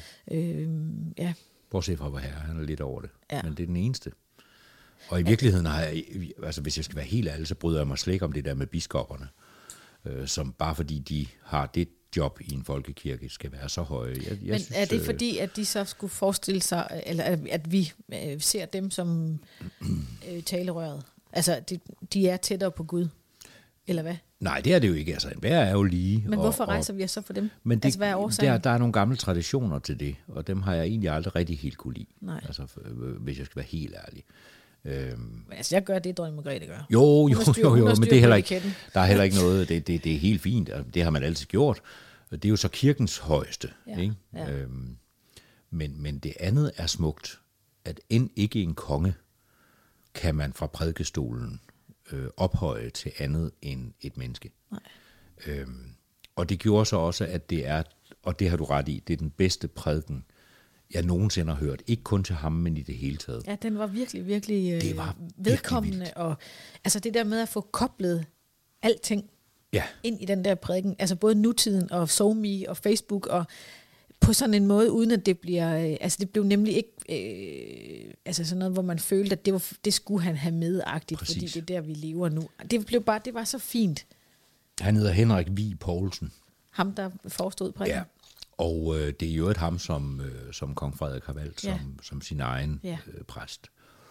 ja. Bortset fra, hvor herre, han er lidt over det. Ja. Men det er den eneste. Og i virkeligheden har jeg, altså hvis jeg skal være helt ærlig, så bryder jeg mig slet ikke om det der med biskopperne, som bare fordi de har det job i en folkekirke, skal være så høje. Men synes, er det fordi, at de så skulle forestille sig, eller at vi ser dem som talerøret? Altså, de er tættere på Gud, eller hvad? Nej, det er det jo ikke. Altså, enhver er jo lige. Men hvorfor rejser vi os så for dem? Men det, altså, hvad er årsagen? Der er nogle gamle traditioner til det, og dem har jeg egentlig aldrig rigtig helt kunne lide. Nej. Altså, hvis jeg skal være helt ærlig. Altså, jeg gør det, dronning Margrethe gør. Jo, men det er heller ikke, der er heller ikke noget, det er helt fint, det har man altid gjort. Det er jo så kirkens højeste. Ja, ikke? Ja. Men det andet er smukt, at end ikke en konge kan man fra prædikestolen ophøje til andet end et menneske. Nej. Og det gjorde så også, at det er, og det har du ret i, det er den bedste prædiken, jeg nogensinde har hørt. Ikke kun til ham, men i det hele taget. Ja, den var virkelig, virkelig vedkommende. Virkelig og altså det der med at få koblet alting ind i den der prædiken, altså både nutiden og SoMe og Facebook, og på sådan en måde, uden at det bliver, altså det blev nemlig ikke, altså sådan noget, hvor man følte, at det skulle han have med-agtigt, fordi det er der, vi lever nu. Det var så fint. Han hedder Henrik Vig Poulsen. Ham, der forestod prædiken. Ja, og det er jo et ham, som kong Frederik har valgt som sin egen præst.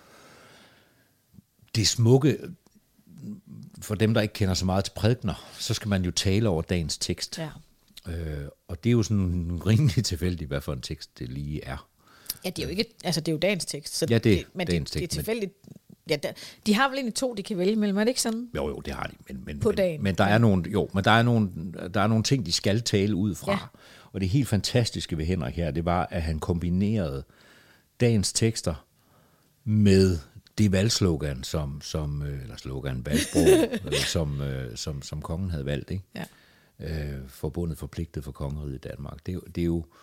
Det smukke, for dem, der ikke kender så meget til prædikener, så skal man jo tale over dagens tekst. Ja. Og det er jo sådan rimelig tilfældigt, hvad for en tekst det lige er. Ja, det er jo ikke, altså det er jo dagens tekst. Så ja, det er dagens tekst. Det er tilfældigt. Ja, de har vel egentlig 2, de kan vælge mellem, er det ikke sådan? Jo, det har de. Men der er nogle ting, de skal tale ud fra. Ja. Og det helt fantastiske ved Henrik her, det var, at han kombinerede dagens tekster med det valgslogan, valgsprog, som kongen havde valgt, ikke? Ja. forbundet forpligtet for kongeriget i Danmark. Det er jo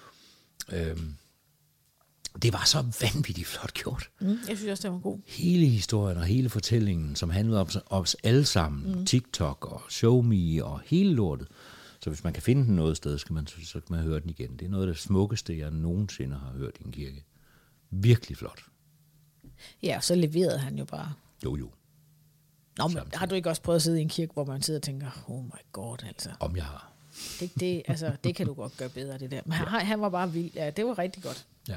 det var så vanvittigt flot gjort. Jeg synes også, det var god. Hele historien og hele fortællingen, som handlede om os alle sammen, TikTok og ShowMe og hele lortet. Så hvis man kan finde den noget sted, så kan man høre den igen. Det er noget af det smukkeste, jeg nogensinde har hørt i en kirke. Virkelig flot. Ja, og så leverede han jo bare. Jo. Nå, men har du ikke også prøvet at sidde i en kirke, hvor man sidder og tænker, oh my god, altså. Om jeg har. Det kan du godt gøre bedre, det der. Men han var bare vild. Ja, det var rigtig godt. Ja.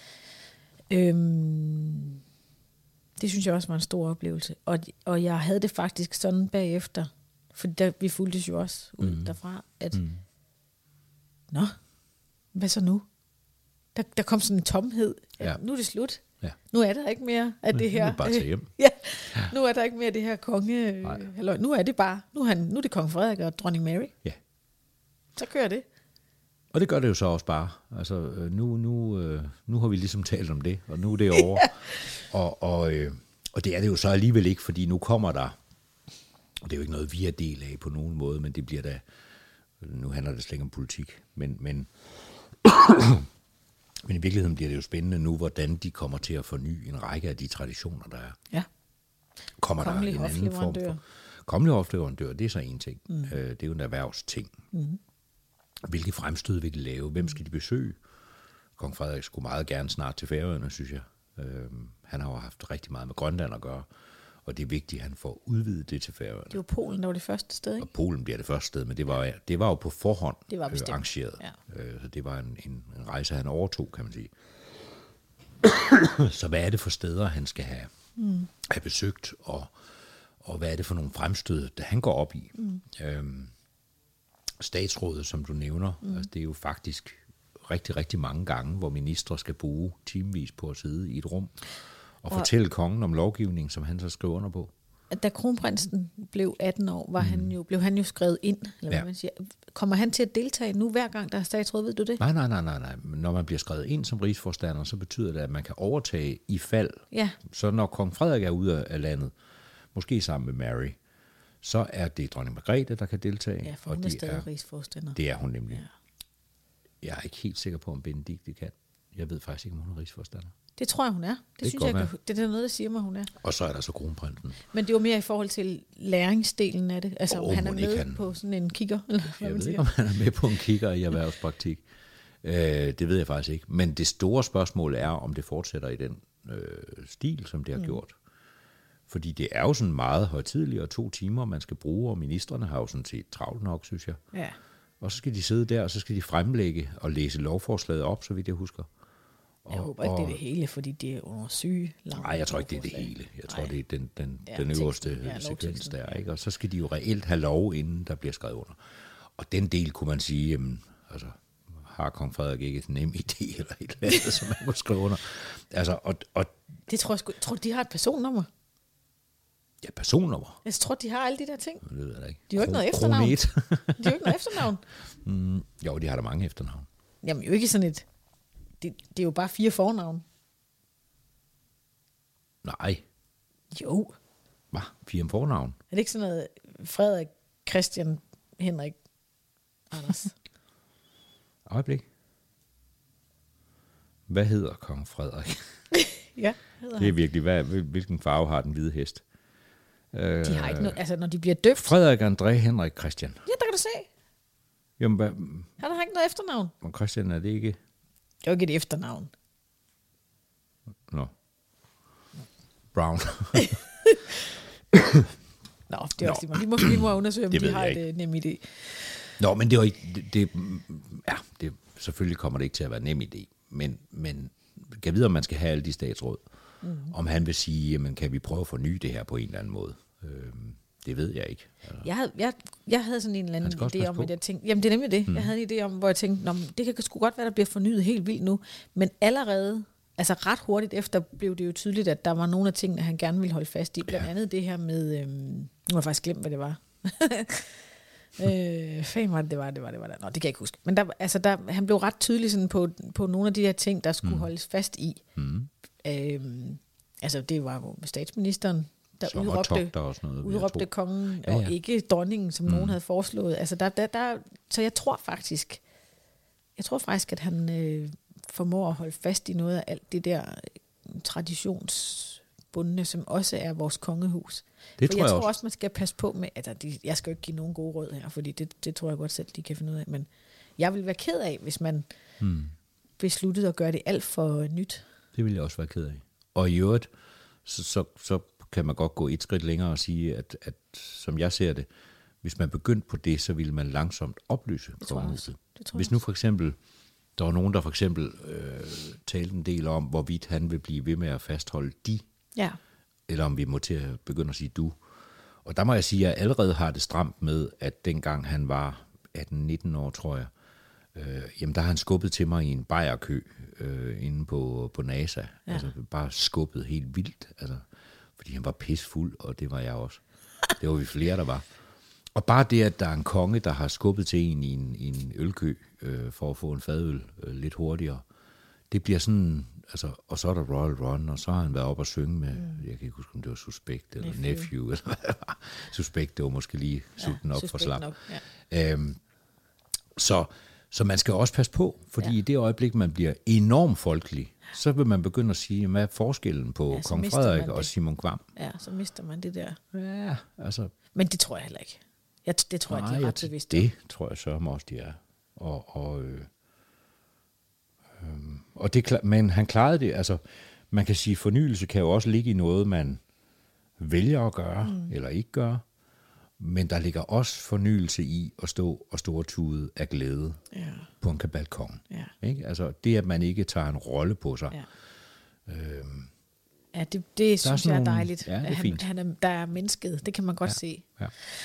Det synes jeg også var en stor oplevelse. Og jeg havde det faktisk sådan bagefter, for vi fulgtes jo også ud derfra, at nå, hvad så nu? Der kom sådan en tomhed. Ja. Nu er det slut. Ja. Nu er der ikke mere af det her. Nu er bare til hjem. Ja. Nu er der ikke mere af det her konge. Eller, nu er det bare. Nu er det kong Frederik og dronning Mary. Ja. Så kører det. Og det gør det jo så også bare. Altså, nu har vi ligesom talt om det, og nu er det over. Og det er det jo så alligevel ikke, fordi nu kommer der, og det er jo ikke noget, vi er del af på nogen måde, men det bliver da, nu handler det slet ikke om politik, men i virkeligheden bliver det jo spændende nu, hvordan de kommer til at forny en række af de traditioner, der er. Ja. Kommer der en anden form for... Kommelig hofleverandør, det er så en ting. Det er jo en erhvervsting. Hvilke fremstød vil de lave? Hvem skal de besøge? Kong Frederik skulle meget gerne snart til Færøerne, synes jeg. Han har jo haft rigtig meget med Grønland at gøre, og det er vigtigt, at han får udvidet det til Færøerne. Det var Polen, der var det første sted, ikke? Og Polen bliver det første sted, men det var jo på forhånd arrangeret. Ja. Så det var en rejse, han overtog, kan man sige. Så hvad er det for steder, han skal have besøgt, og hvad er det for nogle fremstød, der han går op i? Statsrådet, som du nævner, altså det er jo faktisk rigtig, rigtig mange gange, hvor ministre skal bruge timevis på at sidde i et rum og fortælle kongen om lovgivning, som han så skriver under på. Da kronprinsen blev 18 år, blev han jo skrevet ind, eller hvad man siger. Kommer han til at deltage nu hver gang, der er statsråd, ved du det? Nej. Når man bliver skrevet ind som rigsforstander, så betyder det, at man kan overtage i fald. Ja. Så når kong Frederik er ude af landet, måske sammen med Mary, så er det dronning Margrethe, der kan deltage. Ja, for hun er stadig rigsforstander. Det er hun nemlig. Ja. Jeg er ikke helt sikker på, om Benedikte kan. Jeg ved faktisk ikke, om hun er rigsforstander. Det tror jeg, hun er. Det synes jeg, det er noget, der siger mig, hun er. Og så er der så kronprinsen. Men det var mere i forhold til læringsdelen af det. Altså, om han er med på sådan en kigger, eller hvad jeg man siger. Ikke, om han er med på en kigger i erhvervspraktik. Det ved jeg faktisk ikke. Men det store spørgsmål er, om det fortsætter i den stil, som det har gjort. Fordi det er jo sådan meget højtideligt, og 2 timer, man skal bruge, og ministerne har jo sådan set travlt nok, synes jeg. Ja. Og så skal de sidde der, og så skal de fremlægge og læse lovforslaget op, så vidt jeg husker. Jeg håber ikke, det er det hele, fordi det er under syge. Nej, jeg tror ikke, det er det hele. Jeg tror, det er den øverste sekvens der. Ikke? Og så skal de jo reelt have lov, inden der bliver skrevet under. Og den del kunne man sige, jamen, altså, har kong Frederik ikke et nem idé eller et eller andet, som man kunne skrive under. Altså, og det tror jeg tror de har et personnummer. Ja, personnummer. Jeg tror, de har alle de der ting. Det ved jeg da ikke. De har jo ikke noget efternavn. De har jo ikke noget efternavn. Jo, de har da mange efternavn. Jamen jo ikke sådan et... Det er jo bare 4 fornavn. Nej. Jo. Hvad? 4 fornavn? Er det ikke sådan noget Frederik, Christian, Henrik, Anders? Øjeblik. Hvad hedder kong Frederik? Ja, det er virkelig, hvilken farve har den hvide hest? De har ikke noget, altså når de bliver døbt. Frederik, André, Henrik, Christian. Ja, der kan du se. Jamen, har der ikke noget efternavn? Og Christian er det ikke? Det er jo ikke et efternavn. Nå. Brown. Nå, det er også lige. Vi må undersøge, om de har et nem idé. Nå, men det er jo ikke... selvfølgelig kommer det ikke til at være nem idé. Men kan vide, om man skal have alle de statsråd. Om han vil sige, jamen, kan vi prøve at forny det her på en eller anden måde? Det ved jeg ikke. Altså. Jeg havde sådan en eller anden idé om, at jeg tænkte, jamen det er nemlig det. Jeg havde en idé om, hvor jeg tænkte, det kan sgu godt være, der bliver fornyet helt vildt nu. Men allerede, altså ret hurtigt efter, blev det jo tydeligt, at der var nogle af tingene, han gerne ville holde fast i. Blandt andet det her med, nu har jeg faktisk glemt, hvad det var. Fanden var det var. Nå, det kan jeg ikke huske. Men han blev ret tydelig sådan på nogle af de her ting, der skulle holdes fast i. Altså det var jo statsministeren, der sommertogter og sådan noget. udråbte kongen, og ikke dronningen, som nogen havde foreslået. Altså så jeg tror faktisk, at han formår at holde fast i noget af alt det der traditionsbundne, som også er vores kongehus. Det jeg tror også, man skal passe på med, jeg skal jo ikke give nogen gode råd her, fordi det tror jeg godt selv, de kan finde ud af, men jeg vil være ked af, hvis man besluttede at gøre det alt for nyt. Det vil jeg også være ked af. Og i øvrigt, så kan man godt gå et skridt længere og sige, at som jeg ser det, hvis man begyndte på det, så ville man langsomt opløse kongehuset. Hvis nu for eksempel, der var nogen, der for eksempel talte en del om, hvorvidt han vil blive ved med at fastholde de, eller om vi må til at begynde at sige du. Og der må jeg sige, at jeg allerede har det stramt med, at dengang han var 18-19 år, tror jeg, jamen der har han skubbet til mig i en bajerkø inde på NASA. Ja. Altså bare skubbet helt vildt, altså, fordi han var pisfuld, og det var jeg også. Det var vi flere, der var. Og bare det, at der er en konge, der har skubbet til en i en ølkø for at få en fadøl lidt hurtigere, det bliver sådan, altså, og så er der Royal Run, og så har han været op og synge med, jeg kan ikke huske, om det var Suspekt eller Nephew, eller hvad det var. Suspekt, det var måske lige sutten op for slap. Så man skal også passe på, fordi i det øjeblik, man bliver enormt folkelig, så vil man begynde at sige, hvad er forskellen på kong Frederik og Simon Kvam? Ja, så mister man det der. Ja, altså. Men det tror jeg heller ikke. Det tror jeg, de er ret bevidste. Det tror jeg så også, de er. Og det, men han klarede det, altså man kan sige, fornyelse kan jo også ligge i noget, man vælger at gøre, eller ikke gøre. Men der ligger også fornyelse i at stå og stortude af glæde på en balkon. Ja. Ikke? Altså det, at man ikke tager en rolle på sig. Ja, det synes jeg er dejligt. Ja, det er fint. Der er mennesket, det kan man godt se. Ja.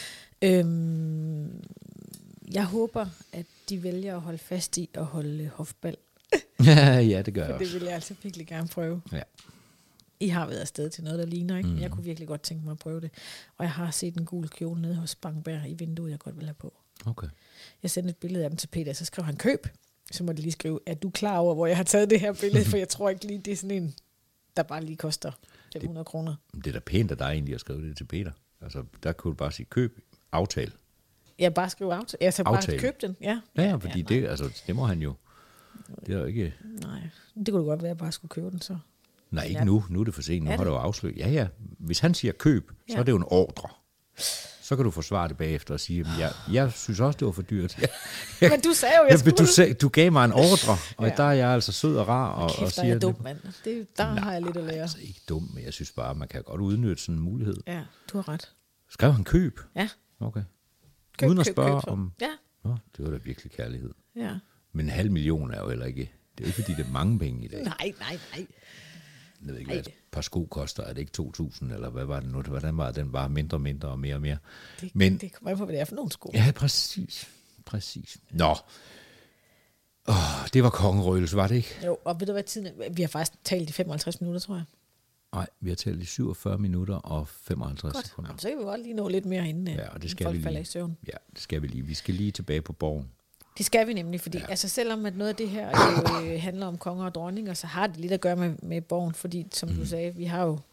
Jeg håber, at de vælger at holde fast i at holde hofbal. Ja, det gør jeg også. Det vil jeg altså virkelig gerne prøve. Ja. I har været afsted til noget, der ligner, ikke? Jeg kunne virkelig godt tænke mig at prøve det. Og jeg har set en gul kjole nede hos Bangberg i vinduet, jeg godt vil have på. Okay. Jeg sendte et billede af dem til Peter, så skrev han køb. Så må de lige skrive, er du klar over, hvor jeg har taget det her billede? For jeg tror ikke lige, det er sådan en, der bare lige koster 500 kroner. Det er da pænt af dig egentlig at skrive det til Peter. Altså, der kunne du bare sige køb, aftale. Ja, bare skrive aftale. Jeg så bare køb den, ja. Ja, fordi det må han jo. Det er jo ikke. Nej, det kunne godt være, at jeg bare skulle købe den så. Nej, ikke nu. Nu er det for sent. Nu har du jo afsløret. Ja. Hvis han siger køb, så er det jo en ordre. Så kan du forsvare det bagefter og sige, jeg synes også, det var for dyrt. Men du sagde jo, jeg skulle. Du gav mig en ordre, og der er jeg altså sød og rar. Og siger, der er dum, mand. Har jeg lidt at lære. Altså ikke dum, men jeg synes bare, man kan godt udnytte sådan en mulighed. Ja, du har ret. Skrev han køb? Ja. Okay. Uden at spørge om. Ja. Nå, det var da virkelig kærlighed. Ja. Men 500.000 er jo heller ikke. Det er jo ikke, fordi det er mange penge i dag. Nej. Jeg ved ikke, hvad et par sko koster. Er det ikke 2.000, eller hvad var det nu? Hvordan var den bare mindre og mere og mere? Det kommer an på, hvad det er for nogle sko. Ja, præcis. Nå. Det var kongerøgelse, var det ikke? Jo, og ved du hvad tiden er? Vi har faktisk talt i 55 minutter, tror jeg. Nej, vi har talt i 47 minutter og 55 sekunder. Godt, så kan vi godt lige nå lidt mere inden, og det skal folk vi lige. Falder i søvn. Ja, det skal vi lige. Vi skal lige tilbage på borgen. Det skal vi nemlig, fordi altså selvom at noget af det her handler om konger og dronninger, så har det lidt at gøre med borgen, fordi som du sagde, vi har jo,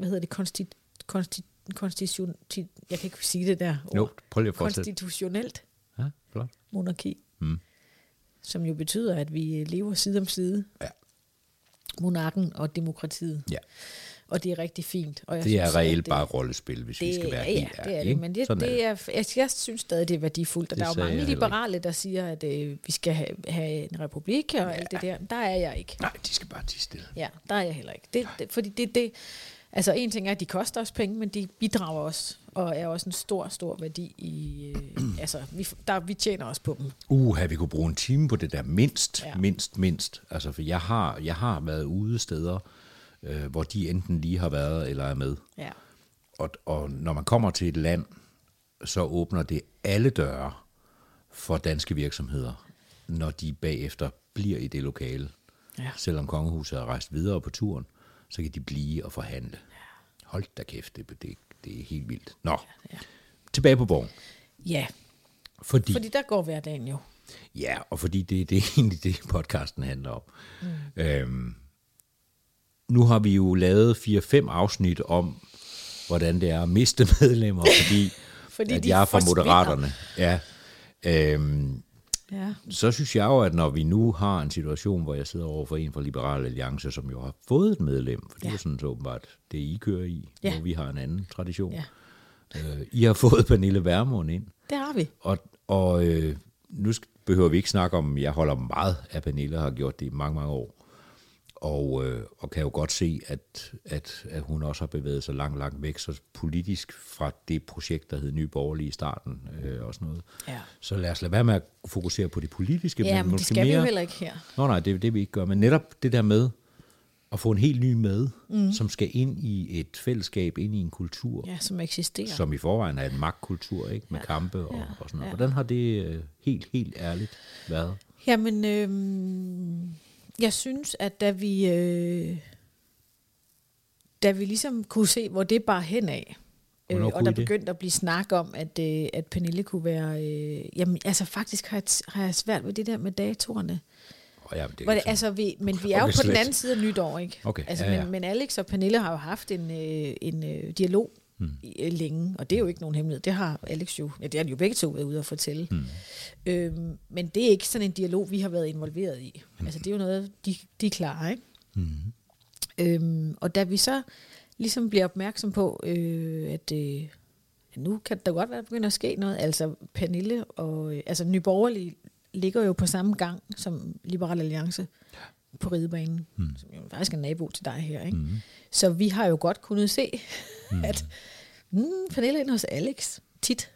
jeg kan ikke sige det der ord. Jo, prøv lige at fortsætte. Konstitutionelt flot. Monarki, som jo betyder, at vi lever side om side. Ja. Monarken og demokratiet. Ja. Og det er rigtig fint. Og det er reelt bare rollespil, hvis vi skal være helt ærlige. Ja, det er det. Men jeg synes stadig, det er værdifuldt. Og der er jo mange liberale, der siger, at vi skal have en republik og alt det der. Der er jeg ikke. Nej, de skal bare tie stille. Ja, der er jeg heller ikke. Fordi altså en ting er, at de koster os penge, men de bidrager også, og er også en stor værdi i, altså vi tjener også på dem. Vi kunne bruge en time på det der mindst. Altså, for jeg har været ude steder, hvor de enten lige har været eller er med. Ja. Og når man kommer til et land, så åbner det alle døre for danske virksomheder, når de bagefter bliver i det lokale. Ja. Selvom kongehuset er rejst videre på turen, så kan de blive og forhandle. Ja. Hold da kæft, det er helt vildt. Nå, tilbage på borgen. Ja, fordi der går hverdagen jo. Ja, og fordi det er egentlig det, podcasten handler om. Nu har vi jo lavet 4-5 afsnit om hvordan det er at miste medlemmer, fordi at jeg er fra Moderaterne. Ja. Ja. Så synes jeg jo, at når vi nu har en situation, hvor jeg sidder over for en fra Liberal Alliance, som jo har fået et medlem, for det er jo sådan så åbenbart det, I kører i, hvor vi har en anden tradition. Ja. I har fået Pernille Vermund ind. Det har vi. Og nu behøver vi ikke snakke om, jeg holder meget af Pernille, har gjort det i mange, mange år. Og kan jo godt se, at hun også har bevæget sig langt, langt væk, så politisk fra det projekt, der hed Nye Borgerlige i starten og sådan noget. Ja. Så lad os lade være med at fokusere på det politiske. Ja, men det skal vi jo heller ikke her. Nej, det er det, vi ikke gør. Men netop det der med at få en helt ny med, som skal ind i et fællesskab, ind i en kultur. Ja, som eksisterer. Som i forvejen er en magtkultur, ikke? Med kampe og sådan noget. Hvordan har det helt ærligt været? Jamen, jeg synes, at da vi ligesom kunne se, hvor det bar hen af, og der begyndte at blive snak om, at Pernille kunne være... jamen, altså faktisk har jeg svært ved det der med datorerne. Men vi er jo på den anden side af nytår, ikke? Okay. Altså, men Alex og Pernille har jo haft en dialog længe, og det er jo ikke nogen hemmelighed. Det har Alex jo, det har de jo begge to været ude at fortælle. Men det er ikke sådan en dialog, vi har været involveret i. Altså det er jo noget, de klarer, ikke? Og da vi så ligesom bliver opmærksom på, at nu kan der godt være begyndt at ske noget, altså Pernille og altså Nye Borgerlige ligger jo på samme gang som Liberal Alliance på Ridebanen, som jo faktisk er nabo til dig her, ikke? Så vi har jo godt kunnet se, at Pernille er inde hos Alex tit.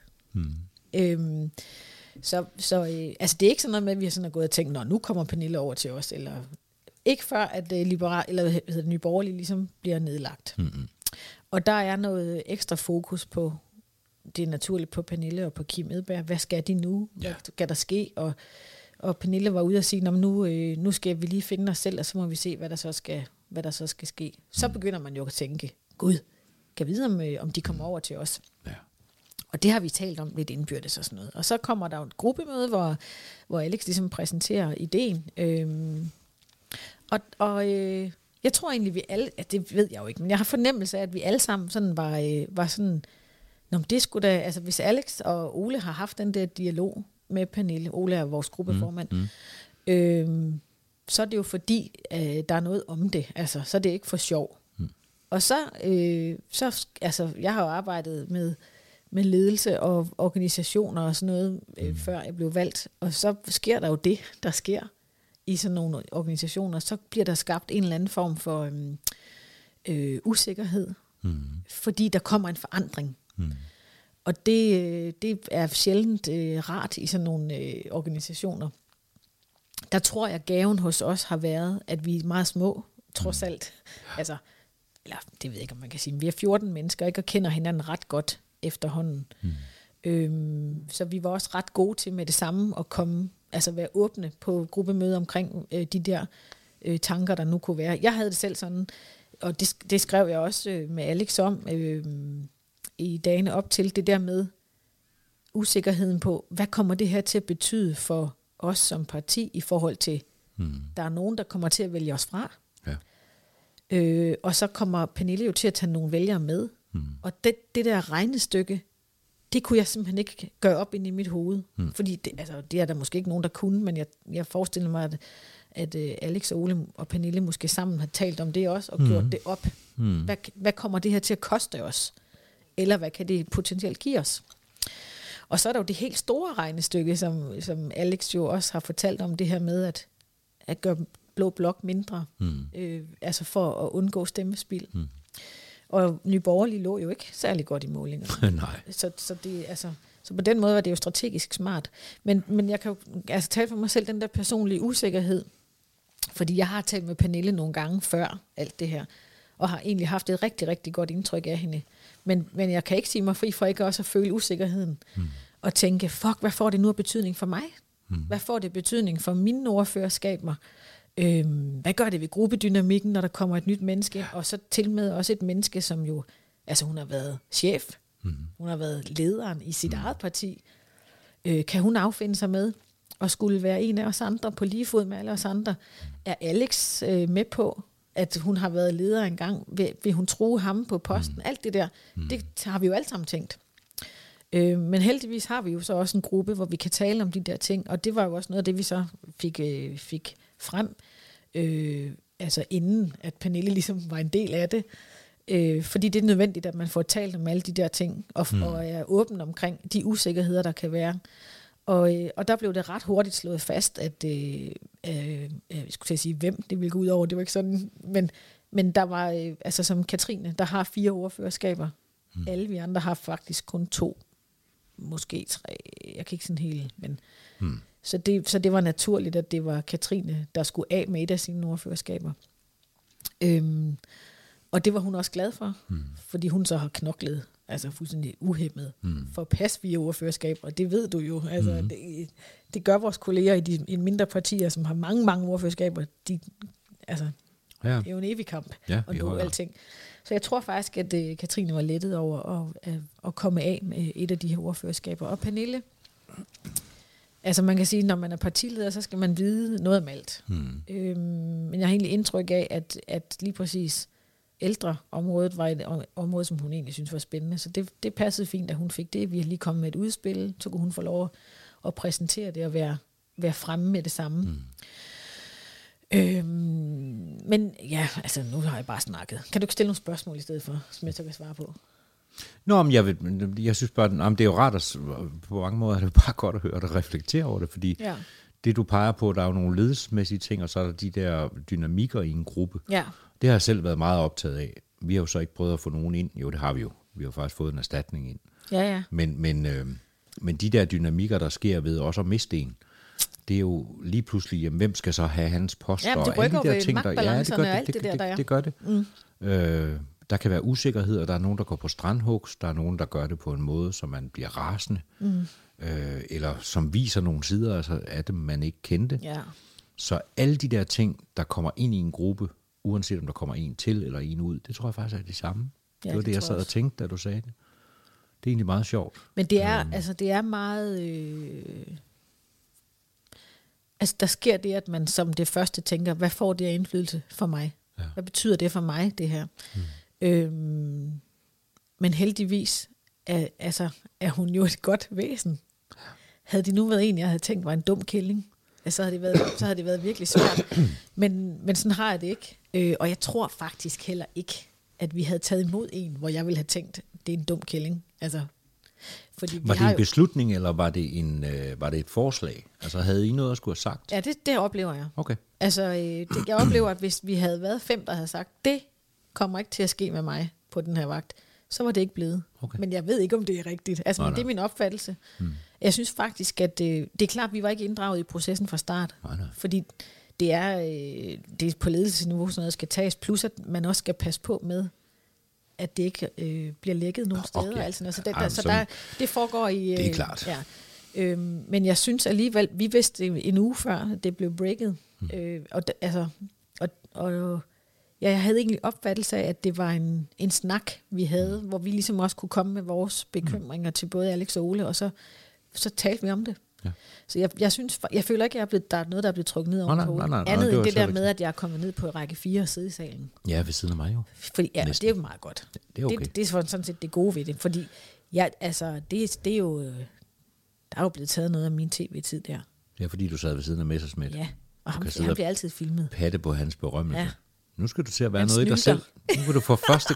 Så altså det er ikke sådan noget med, at vi har sådan gået og tænkt, nu kommer Pernille over til os, eller ikke før, at Liberal eller Nye Borgerlige ligesom bliver nedlagt. Og der er noget ekstra fokus på, det er naturligt på Pernille og på Kim Edberg. Hvad skal de nu? Hvad skal der ske? Og Pernille var ude og sige, nu skal vi lige finde os selv, og så må vi se, hvad der så skal ske. Så begynder man jo at tænke, Gud, kan vide, om de kommer over til os. Ja. Og det har vi talt om lidt indbyrdes og sådan noget. Og så kommer der jo et gruppemøde, hvor Alex ligesom præsenterer ideen. Jeg tror egentlig, vi alle, det ved jeg jo ikke, men jeg har fornemmelse af, at vi alle sammen sådan var sådan, det skulle da, altså hvis Alex og Ole har haft den der dialog med Pernille, Ole er vores gruppeformand, så er det jo fordi, der er noget om det, altså så er det ikke for sjov. Og så altså jeg har jo arbejdet med ledelse og organisationer og sådan noget, før jeg blev valgt, og så sker der jo det, der sker i sådan nogle organisationer, så bliver der skabt en eller anden form for usikkerhed, fordi der kommer en forandring. Og det er sjældent rart i sådan nogle organisationer. Der tror jeg, gaven hos os har været, at vi er meget små, trods alt. Altså, eller det ved jeg ikke, om man kan sige, vi er 14 mennesker, ikke, og kender hinanden ret godt efterhånden. Så vi var også ret gode til med det samme at komme, altså være åbne på gruppemøder omkring de der tanker, der nu kunne være. Jeg havde det selv sådan, og det skrev jeg også med Alex om i dagene op til, det der med usikkerheden på, hvad kommer det her til at betyde for os som parti i forhold til, der er nogen, der kommer til at vælge os fra. Ja. Og så kommer Pernille jo til at tage nogle vælgere med. Og det der regnestykke, det kunne jeg simpelthen ikke gøre op ind i mit hoved. Fordi det er der måske ikke nogen, der kunne, men jeg forestiller mig, at Alex og Ole og Pernille måske sammen har talt om det også, og gjort det op. Hvad kommer det her til at koste os? Eller hvad kan det potentielt give os? Og så er der jo det helt store regnestykke, som Alex jo også har fortalt om, det her med at gøre blå blok mindre, altså for at undgå stemmespild. Og Nye Borgerlige lå jo ikke særlig godt i målingerne. Nej. Så det, altså, så på den måde var det jo strategisk smart. Men jeg kan jo altså tale for mig selv den der personlige usikkerhed, fordi jeg har talt med Pernille nogle gange før alt det her, og har egentlig haft et rigtig, rigtig godt indtryk af hende. Men jeg kan ikke sige mig fri for ikke også at føle usikkerheden, og tænke, hvad får det nu af betydning for mig? Hvad får det betydning for mine ordførerskaber? Hvad gør det ved gruppedynamikken, når der kommer et nyt menneske, og så til med også et menneske, som jo, altså hun har været chef, hun har været lederen i sit eget parti. Kan hun affinde sig med at skulle være en af os andre på lige fod med alle os andre? Er Alex med på at hun har været leder engang, vil hun true ham på posten, alt det der, det har vi jo alle sammen tænkt. Men heldigvis har vi jo så også en gruppe, hvor vi kan tale om de der ting, og det var jo også noget af det, vi så fik frem, altså inden at Pernille ligesom var en del af det, fordi det er nødvendigt, at man får talt om alle de der ting, og er åben omkring de usikkerheder, der kan være. Og der blev det ret hurtigt slået fast, at jeg skulle til at sige, hvem det ville gå ud over, det var ikke sådan, men der var, altså som Katrine, der har 4 ordførerskaber, alle vi andre har faktisk kun 2, måske 3, jeg kan ikke sådan helt, men så det var naturligt, at det var Katrine, der skulle af med et af sine ordførerskaber. Og det var hun også glad for, fordi hun så har knoklet, altså fuldstændig uhæmmet, for at passe 4 ordførerskaber, og det ved du jo, altså det gør vores kolleger i mindre partier, som har mange ordførerskaber, det er jo en evig kamp, og nå alting. Så jeg tror faktisk, at Katrine var lettet over at komme af med et af de her ordførerskaber. Og Pernille, altså man kan sige, når man er partileder, så skal man vide noget om alt. Men jeg har egentlig indtryk af, at lige præcis ældreområdet var et område, som hun egentlig synes var spændende. Så det passede fint, at hun fik det. Vi har lige kommet med et udspil, så kunne hun få lov at præsentere det og være fremme med det samme. Men ja, altså nu har jeg bare snakket. Kan du ikke stille nogle spørgsmål i stedet for, som jeg så kan svare på? Nå, men jeg synes bare, det er jo rart, på mange måder er det jo bare godt at høre dig reflektere over det, fordi det du peger på, der er jo nogle ledelsesmæssige ting, og så er der de der dynamikker i en gruppe. Ja. Det har jeg selv været meget optaget af. Vi har jo så ikke prøvet at få nogen ind. Jo, det har vi jo. Vi har faktisk fået en erstatning ind. Ja. Men de der dynamikker, der sker ved også at miste en, det er jo lige pludselig, jamen, hvem skal så have hans post? Ja, det rykker jo ved magtbalancerne og alt det der. Det gør det. Der kan være usikkerhed, og der er nogen, der går på strandhugs, der er nogen, der gør det på en måde, så man bliver rasende, eller som viser nogle sider altså, af dem, man ikke kendte. Ja. Så alle de der ting, der kommer ind i en gruppe, uanset om der kommer en til eller en ud, det tror jeg faktisk er det samme. Ja, det var det, jeg sad og tænkte, da du sagde det. Det er egentlig meget sjovt. Men det er, det er meget... Altså, der sker det, at man som det første tænker, hvad får det af indflydelse for mig? Ja. Hvad betyder det for mig, det her? Men heldigvis er hun jo et godt væsen. Havde det nu været en, jeg havde tænkt var en dum kælling, så havde det været virkelig svært. Men sådan har jeg det ikke. Og jeg tror faktisk heller ikke, at vi havde taget imod en, hvor jeg ville have tænkt, det er en dum kælling. Altså, fordi var det en beslutning, eller var det et forslag? Altså havde I noget at skulle have sagt? Ja, det oplever jeg. Okay. Altså, jeg oplever, at hvis vi havde været 5, der havde sagt, det kommer ikke til at ske med mig på den her vagt, så var det ikke blevet. Okay. Men jeg ved ikke, om det er rigtigt. Altså, men det er min opfattelse. Jeg synes faktisk, at det er klart, at vi var ikke inddraget i processen fra start. Nej. Fordi det er på ledelsesniveau, sådan noget skal tages, plus at man også skal passe på med, at det ikke bliver lækket nogle steder. Okay. Altså, det foregår i... det er klart. Ja. Men jeg synes alligevel, vi vidste en uge før, det blev breaket. Jeg havde egentlig opfattelse af, at det var en snak, vi havde, hvor vi ligesom også kunne komme med vores bekymringer til både Alex og Ole, og så talte vi om det. Ja. Så jeg føler ikke, at der er noget, der er blevet trukket ned over hovedet. Andet end det der med, at jeg er kommet ned på række 4 og sidde i salen. Ja, ved siden af mig jo. Fordi, det er jo meget godt. Det er okay. Det er sådan set det gode ved det. Fordi, det er jo... Der er jo blevet taget noget af min tv-tid der. Ja, fordi du sad ved siden af Messerschmidt. Ja, og han bliver altid filmet. Patte på hans berømmelse. Ja. Nu skal du til at være noget i dig selv. Nu vil du for første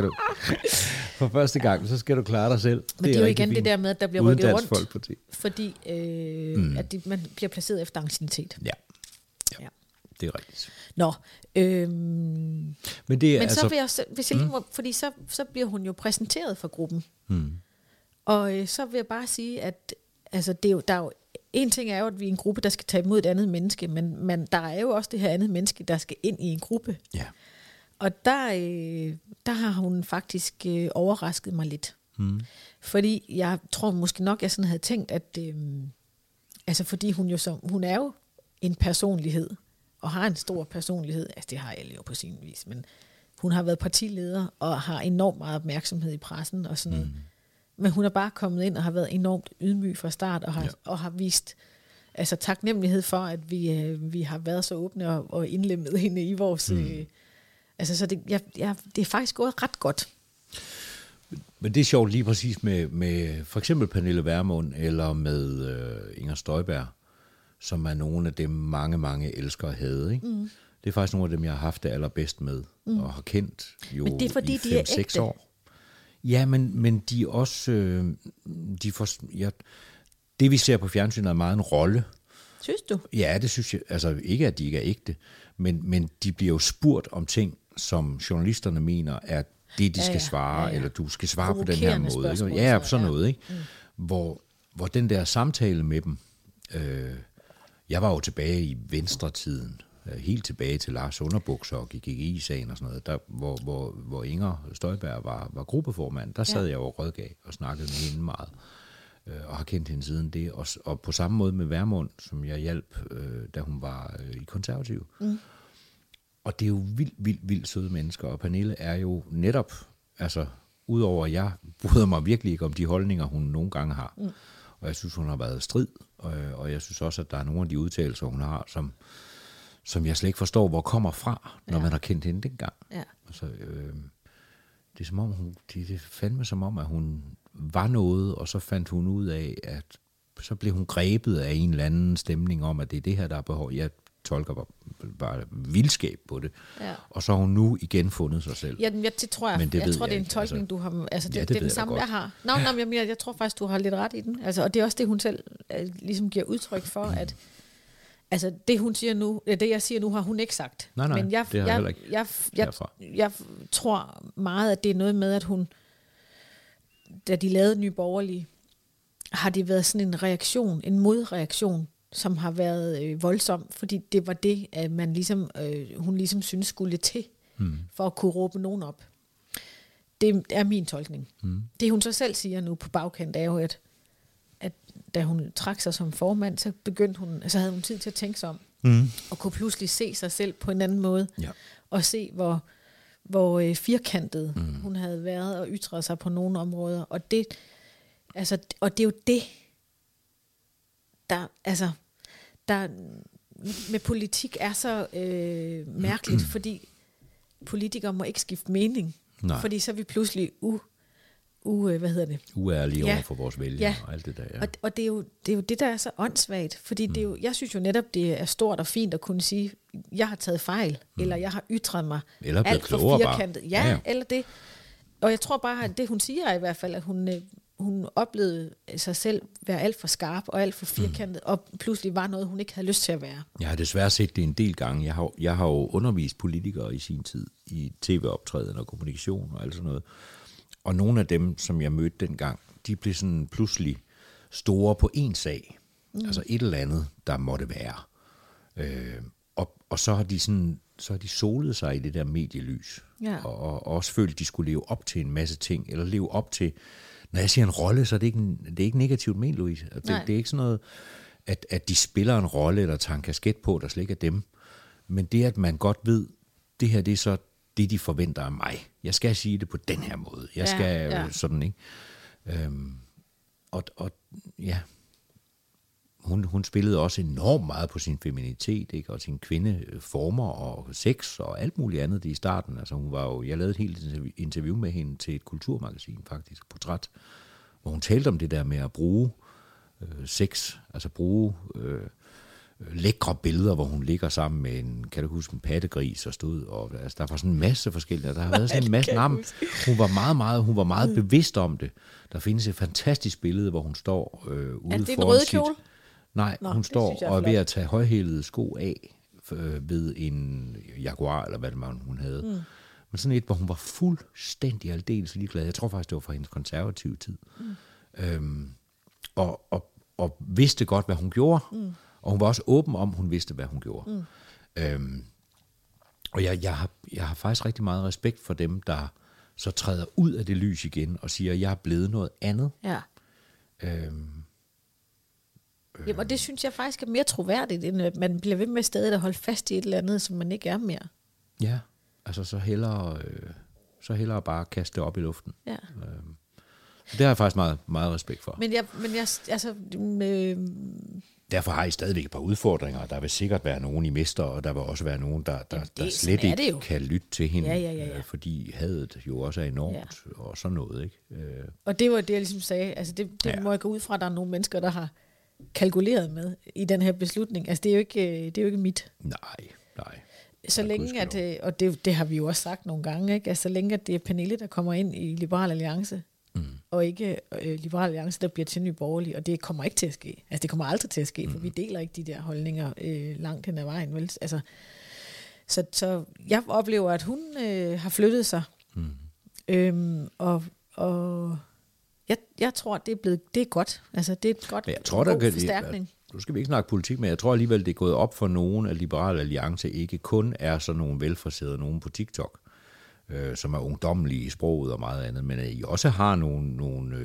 gang, så skal du klare dig selv. Men det er jo igen fint. Det der med, at der bliver rykket rundt, fordi at man bliver placeret efter anciennitet. Ja, det er rigtigt. Nå, men det er men så vil jeg, hvis jeg lige må, fordi så bliver hun jo præsenteret for gruppen. Og så vil jeg bare sige, at altså, der er jo en ting er jo, at vi er en gruppe, der skal tage imod et andet menneske, men der er jo også det her andet menneske, der skal ind i en gruppe. Ja. Og der har hun faktisk overrasket mig lidt. Fordi jeg tror måske nok, jeg sådan havde tænkt, at altså fordi hun er jo en personlighed, og har en stor personlighed. Altså det har alle jo på sin vis, men hun har været partileder, og har enormt meget opmærksomhed i pressen og sådan noget. Men hun er bare kommet ind og har været enormt ydmyg fra start, og har vist taknemmelighed for, at vi har været så åbne og indlemmet hende i vores Altså, så det er faktisk gået ret godt. Men det er sjovt lige præcis med for eksempel Pernille Vermund eller med Inger Støjberg, som er nogle af dem, mange elskere havde. Ikke? Mm. Det er faktisk nogle af dem, jeg har haft det allerbedst med, og har kendt jo men det er, fordi i 5-6 år. Ja, men de er også... det, vi ser på fjernsynet, er meget en rolle. Synes du? Ja, det synes jeg. Altså ikke, at de ikke er ægte, men de bliver jo spurgt om ting, som journalisterne mener, er det, de skal svare, eller du skal svare på den her måde. Ikke? Ja, sådan noget. Ikke? Hvor den der samtale med dem... jeg var jo tilbage i Venstre-tiden, helt tilbage til Lars Underbukser og GGI-sagen og sådan noget, der, hvor Inger Støjberg var gruppeformand, der sad jeg og rådgav og snakkede med hende meget, og har kendt hende siden det, og på samme måde med Vermund, som jeg hjalp, da hun var i Konservativ. Mm. Og det er jo vildt søde mennesker, og Pernille er jo netop, altså udover at jeg bryder mig virkelig ikke om de holdninger, hun nogle gange har, og jeg synes, hun har været strid, og jeg synes også, at der er nogle af de udtalelser, hun har, som jeg slet ikke forstår, hvor kommer fra, når man har kendt hende dengang. Ja. Altså, det er som om, det er fandme som om, at hun var noget, og så fandt hun ud af, at så blev hun grebet af en eller anden stemning om, at det er det her, der er behov. Jeg tolker bare vildskab på det. Ja. Og så har hun nu igen fundet sig selv. Ja, det tror jeg. Jeg tror, det er en tolkning, altså, du har... Altså, det er den samme, jeg har. Jeg tror faktisk, du har lidt ret i den. Altså, og det er også det, hun selv ligesom giver udtryk for, at altså, det hun siger nu, det jeg siger nu, har hun ikke sagt. Nej, men det har jeg heller ikke. Jeg tror meget, at det er noget med, at hun, da de lavede Nye Borgerlige, har det været sådan en reaktion, en modreaktion, som har været voldsom, fordi det var det, at man ligesom, hun ligesom synes skulle til, for at kunne råbe nogen op. Det er min tolkning. Det hun så selv siger nu på bagkant, er jo, at da hun trak sig som formand, så havde hun tid til at tænke sig om, og kunne pludselig se sig selv på en anden måde, og se, hvor firkantet hun havde været, og ytret sig på nogle områder. Og det er jo det, der med politik er så mærkeligt, fordi politikere må ikke skifte mening. Nej. Fordi så er vi pludselig uærlige over for vores vælgere og alt det der. Ja. Og det er jo det, der er så åndssvagt, fordi det er jo, jeg synes jo netop, det er stort og fint at kunne sige, jeg har taget fejl, eller jeg har ytret mig eller alt for firkantet. Ja, eller det. Og jeg tror bare, at det hun siger er i hvert fald, at hun oplevede sig selv være alt for skarp og alt for firkantet, og pludselig var noget, hun ikke havde lyst til at være. Jeg har desværre set det en del gange. Jeg har jo undervist politikere i sin tid, i tv-optræden og kommunikation og alt sådan noget. Og nogle af dem, som jeg mødte dengang, de blev sådan pludselig store på en sag. Altså et eller andet, der måtte være. Og så har de solet sig i det der medielys. Ja. Og også følt, at de skulle leve op til en masse ting, eller leve op til... Når jeg siger en rolle, så er det er ikke negativt ment, Louise. Det er ikke sådan noget, at de spiller en rolle, eller tager en kasket på, der slet ikke er dem. Men det, at man godt ved, det her, det er så det, de forventer af mig. Jeg skal sige det på den her måde. Jeg skal sådan, ikke? Hun spillede også enormt meget på sin feminitet, ikke? Og sin kvindeformer og sex og alt muligt andet i starten. Altså jeg lavede et helt interview med hende til et kulturmagasin, faktisk, Portræt, hvor hun talte om det der med at bruge sex, altså bruge lækre billeder, hvor hun ligger sammen med en pattegris og stod, og altså, der var sådan en masse forskellige, der har været sådan en masse navn. Hun var meget bevidst om det. Der findes et fantastisk billede, hvor hun står ude foran sit... Er det en røde kjole? Nej, hun står og er ved at tage højhælede sko af ved en Jaguar, eller hvad det var, hun havde. Men sådan et, hvor hun var fuldstændig aldeles ligeglad. Jeg tror faktisk, det var fra hendes konservative tid. Og vidste godt, hvad hun gjorde. Og hun var også åben om, hun vidste, hvad hun gjorde. Og jeg har faktisk rigtig meget respekt for dem, der så træder ud af det lys igen og siger, jeg er blevet noget andet. Ja. Jamen, og det synes jeg faktisk er mere troværdigt, end at man bliver ved med stadig at holde fast i et eller andet, som man ikke er mere. Ja, altså så hellere bare kaste det op i luften. Ja. Det har jeg faktisk meget, meget respekt for. derfor har I stadigvæk et par udfordringer. Der vil sikkert være nogen, I mister, og der vil også være nogen, der slet ikke kan lytte til hende, Ja. Fordi hadet jo også er enormt, og sådan noget, ikke? Og det var det, jeg ligesom sagde. Altså det må jeg gå ud fra, at der er nogle mennesker, der har kalkuleret med i den her beslutning. Altså det er jo ikke mit. Nej. Så længe, og det har vi jo også sagt nogle gange, ikke? Altså, så længe at det er Pernille, der kommer ind i Liberal Alliance, og ikke Liberal Alliance, der bliver til Nye Borgerlige, og det kommer ikke til at ske. Altså det kommer aldrig til at ske, for vi deler ikke de der holdninger langt hen ad vejen. Vel? Altså, så jeg oplever, at hun har flyttet sig, og jeg tror, det er godt. Altså det er et godt, jeg tror, god forstærkning. Nu skal vi ikke snakke politik, men jeg tror alligevel, det er gået op for nogen, at Liberal Alliance ikke kun er sådan nogle velfriserede nogen på TikTok, som er ungdommelige i sproget og meget andet, men at I også har nogle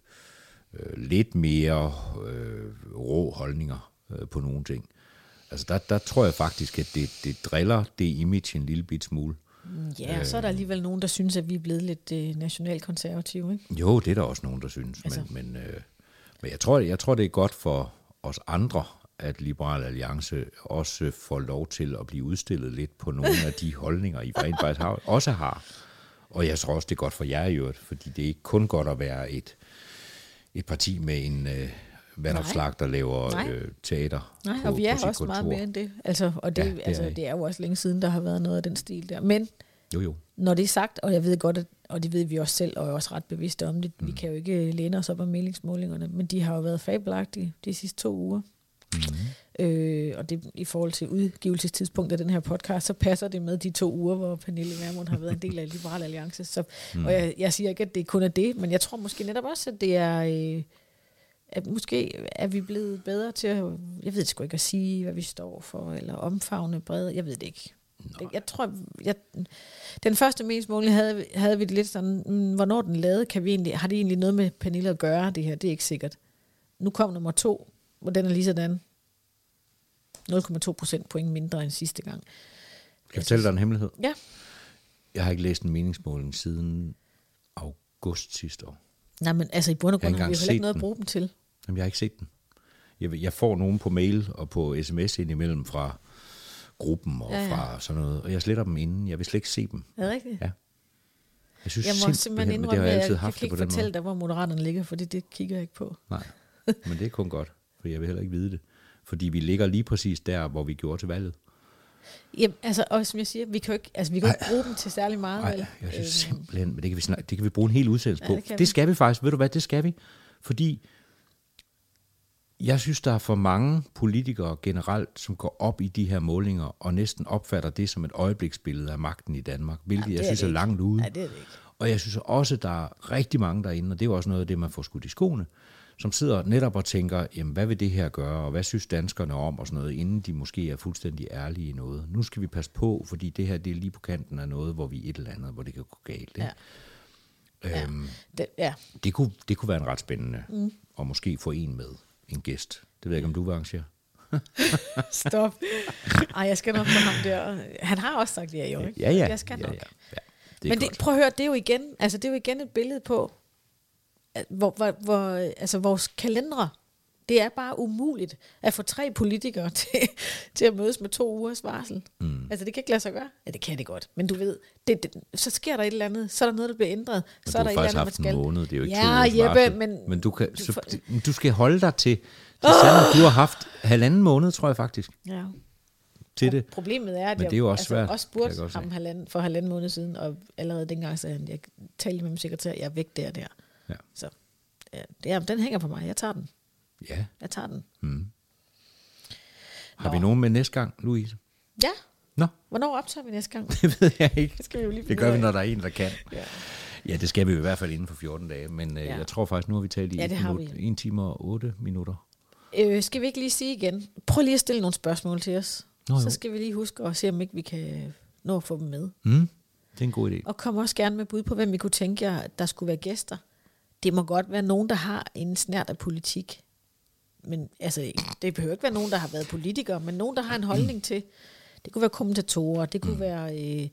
lidt mere rå holdninger på nogle ting. Altså der tror jeg faktisk, at det driller det image en lille bit smule. Ja, og så er der alligevel nogen, der synes, at vi er blevet lidt nationalkonservative, ikke? Jo, det er der også nogen, der synes, altså. men jeg tror, det er godt for os andre, at Liberal Alliance også får lov til at blive udstillet lidt på nogle af de holdninger, I rent faktisk også har. Og jeg tror også, det er godt for jer i øvrigt, fordi det er ikke kun godt at være et parti med en vandopslag, der laver teater. Nej, og vi er også meget mere end det. Altså, og det, det er jo også længe siden, der har været noget af den stil der. Men når det er sagt, og jeg ved godt, og det ved vi også selv, og er også ret bevidste om det, vi kan jo ikke læne os op af meningsmålingerne, men de har jo været fabelagtige de sidste 2 uger. Og det i forhold til udgivelsestidspunkt af den her podcast, så passer det med de 2 uger, hvor Pernille Vermund har været en del af Liberal Alliance. Så, og jeg siger ikke, at det kun er det, men jeg tror måske netop også, at det er, at måske er vi blevet bedre til at, jeg ved sgu ikke at sige, hvad vi står for, eller omfavne bredt, jeg ved det ikke. Jeg tror, den første meningsmåling havde vi det lidt sådan, hvornår den lavede, har det egentlig noget med Pernille at gøre, det her, det er ikke sikkert. Nu kom nummer 2, hvor den er lige sådan 0,2 procentpoint mindre end sidste gang. Kan jeg fortælle dig en hemmelighed? Ja. Jeg har ikke læst en meningsmåling siden august sidste år. Nej, men altså i bund og grund har vi jo heller ikke noget at bruge dem til. Jamen, jeg har ikke set den. Jeg får nogen på mail og på sms indimellem fra gruppen og fra sådan noget, og jeg sletter dem inden. Jeg vil slet ikke se dem. Er det rigtigt? Ja. Jeg synes jeg må simpelthen indrømme, at jeg kan ikke fortælle dig, hvor Moderaterne ligger, for det kigger jeg ikke på. Nej, men det er kun godt, for jeg vil heller ikke vide det. Fordi vi ligger lige præcis der, hvor vi gjorde til valget. Jamen, altså, og som jeg siger, vi kan jo ikke bruge dem til særlig meget. Nej, jeg synes simpelthen, men det kan vi bruge en hel udsættelse på. Det skal vi faktisk, ved du hvad, det skal vi. Fordi jeg synes, der er for mange politikere generelt, som går op i de her målinger, og næsten opfatter det som et øjebliksbillede af magten i Danmark, hvilket jeg synes er langt ude. Nej, det er det ikke. Og jeg synes også, der er rigtig mange derinde, og det er jo også noget af det, man får skudt i skoene, som sidder netop og tænker, jamen hvad vil det her gøre, og hvad synes danskerne om, og sådan noget, inden de måske er fuldstændig ærlige i noget. Nu skal vi passe på, fordi det her, det er lige på kanten af noget, hvor vi er et eller andet, hvor det kan gå galt. Ikke? Ja. Det kunne være en ret spændende, og måske få en gæst. Det ved jeg ikke, om du vil arrangere. Stop. Ej, jeg skal nok få ham der. Han har også sagt ja, jo, ikke? Ja. Jeg skal nok. Ja. Men prøv at høre, det er jo igen et billede på, hvor vores kalendere, det er bare umuligt at få 3 politikere til at mødes med 2 ugers varsel. Altså det kan ikke lade sig gøre. Ja, det kan det godt. Men du ved, så sker der et eller andet, så er der noget, der bliver ændret. Men så er der et eller andet, man skal. En måned, det er jo ikke 2 ugers varsel. Men du skal holde dig til sandheden. Du har haft 1,5 måned, tror jeg faktisk. Ja. Til det. Problemet er, at men det er jo også svært. også spurgte ham for 1,5 måned siden, og allerede dengang sagde han, jeg talte med min sekretær, jeg er væk der. Ja. Så den hænger på mig, jeg tager den. Ja. Jeg tager den. Har vi nogen med næste gang, Louise? Ja. Nå. Hvornår optager vi næste gang? Det ved jeg ikke. Det skal vi jo lige det gør vi, når der er en, der kan. Ja, det skal vi i hvert fald inden for 14 dage, men jeg tror faktisk, nu har vi talt i 1 time og 8 minutter. Skal vi ikke lige sige igen? Prøv lige at stille nogle spørgsmål til os. Så skal vi lige huske at se, om ikke vi kan nå at få dem med. Det er en god idé. Og kom også gerne med bud på, hvem vi kunne tænke jer, der skulle være gæster. Det må godt være nogen, der har en snert af politik. Men altså, det behøver ikke være nogen, der har været politikere, men nogen, der har en holdning til. Det kunne være kommentatorer, det kunne være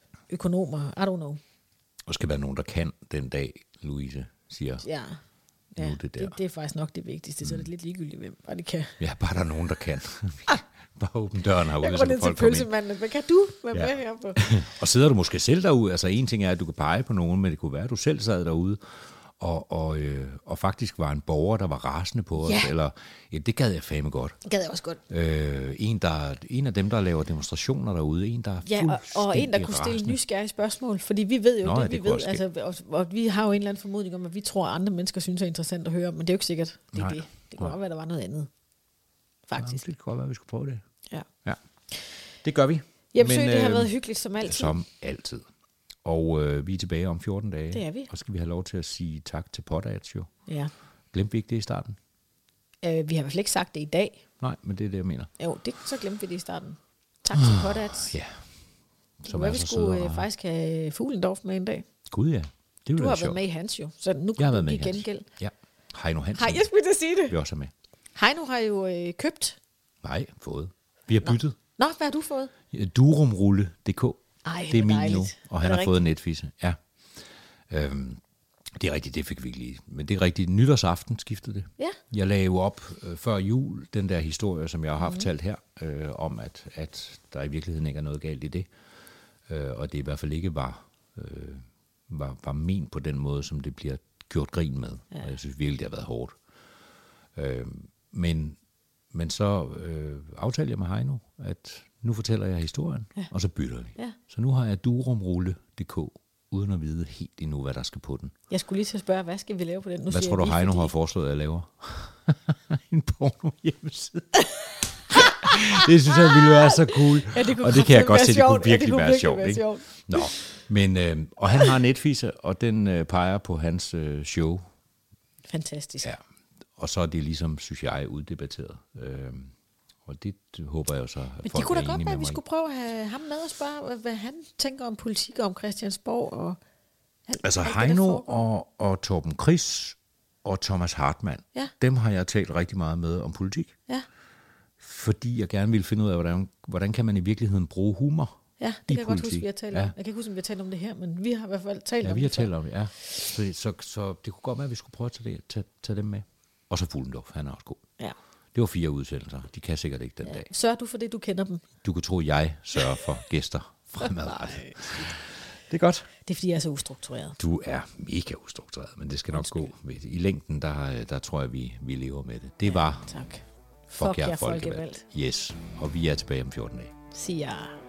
økonomer, I don't know. Og skal være nogen, der kan den dag, Louise siger. Ja. nu er det der. Det er faktisk nok det vigtigste, så er det lidt ligegyldigt, hvem bare det kan. Ja, bare der er nogen, der kan. Bare åbne døren herude, jeg så går ned folk til pølsemanden, hvad kan du være med her på? Og sidder du måske selv derude, altså en ting er, at du kan pege på nogen, men det kunne være, at du selv sad derude, og faktisk var en borger, der var rasende på os, eller det gad jeg fandme godt. Det gad jeg også godt. En af dem, der laver demonstrationer derude, en, der er og en, der kunne stille nysgerrige spørgsmål, fordi vi ved jo det, vi ved, altså, og vi har jo en eller anden formodning om, at vi tror, at andre mennesker synes er interessant at høre, men det er jo ikke sikkert, det er det. Det kunne godt være, at der var noget andet, faktisk. Det kunne godt være, at vi skulle prøve det. Ja. Det gør vi. Hjemsøg, det har været hyggeligt som altid. Som altid. Og vi er tilbage om 14 dage. Det er vi. Og skal vi have lov til at sige tak til Podads jo. Ja. Glemte vi ikke det i starten? Vi har i hvert fald ikke sagt det i dag. Nej, men det er det, jeg mener. Jo, så glemte vi det i starten. Tak til Podads. Ja. Som vi skulle faktisk have Fuglendorf med en dag. Gud ja. Du har været med i Hans jo, så nu kan du give gengæld. Ja. Heino Hansen. Jeg skulle til at sige det. Vi også er med. Heino har jo købt. Nej, fået. Vi har byttet. Nå, hvad har du fået? Durumrulle.dk. Det er min nu, og han har fået Netfisse. Ja. Det er rigtigt, det fik vi ikke lige. Men det er rigtigt, nytårsaften skiftede det. Ja. Jeg lagde jo op før jul, den der historie, som jeg har fortalt her, om at der i virkeligheden ikke er noget galt i det. Og det i hvert fald ikke var ment på den måde, som det bliver gjort grin med. Ja. Og jeg synes virkelig, det har været hårdt. Men så aftalte jeg med Heino, at nu fortæller jeg historien, og så bytter vi. Ja. Så nu har jeg durumrulle.dk, uden at vide helt endnu, hvad der skal på den. Jeg skulle lige til at spørge, hvad skal vi lave på den? Nu hvad tror du, Heino har foreslået, at jeg laver? En porno hjemmeside. Det synes jeg ville være så cool. Ja, og det kan jeg godt se, det kunne virkelig være sjovt. Ikke? Nå, men, og han har Netfisse, og den peger på hans show. Fantastisk. Ja. Og så er det ligesom, synes jeg, uddebatteret. Og det håber jeg jo så, men det kunne da godt være, at vi skulle prøve at have ham med og spørge, hvad han tænker om politik og om Christiansborg. Og altså Heino og Torben Chris og Thomas Hartmann, dem har jeg talt rigtig meget med om politik. Ja. Fordi jeg gerne vil finde ud af, hvordan kan man i virkeligheden bruge humor. Ja, det kan jeg godt huske, vi har talt om. Jeg kan ikke huske, om vi har talt om det her, men vi har i hvert fald talt om det. Ja, vi har talt om det, ja. Så det kunne godt være, at vi skulle prøve at tage dem med. Og så Fuglendorf, han er også god. Ja. Det var 4 udsendelser. De kan sikkert ikke den dag. Sørger du for det, du kender dem? Du kan tro, jeg sørger for gæster fremadrettet. Det er godt. Det er, fordi jeg er så ustruktureret. Du er mega ustruktureret, men det skal nok gå. I længden, der tror jeg, vi lever med det. Det var... Tak. Fuck jer folkevalgt. Yes, og vi er tilbage om 14 dage. Siger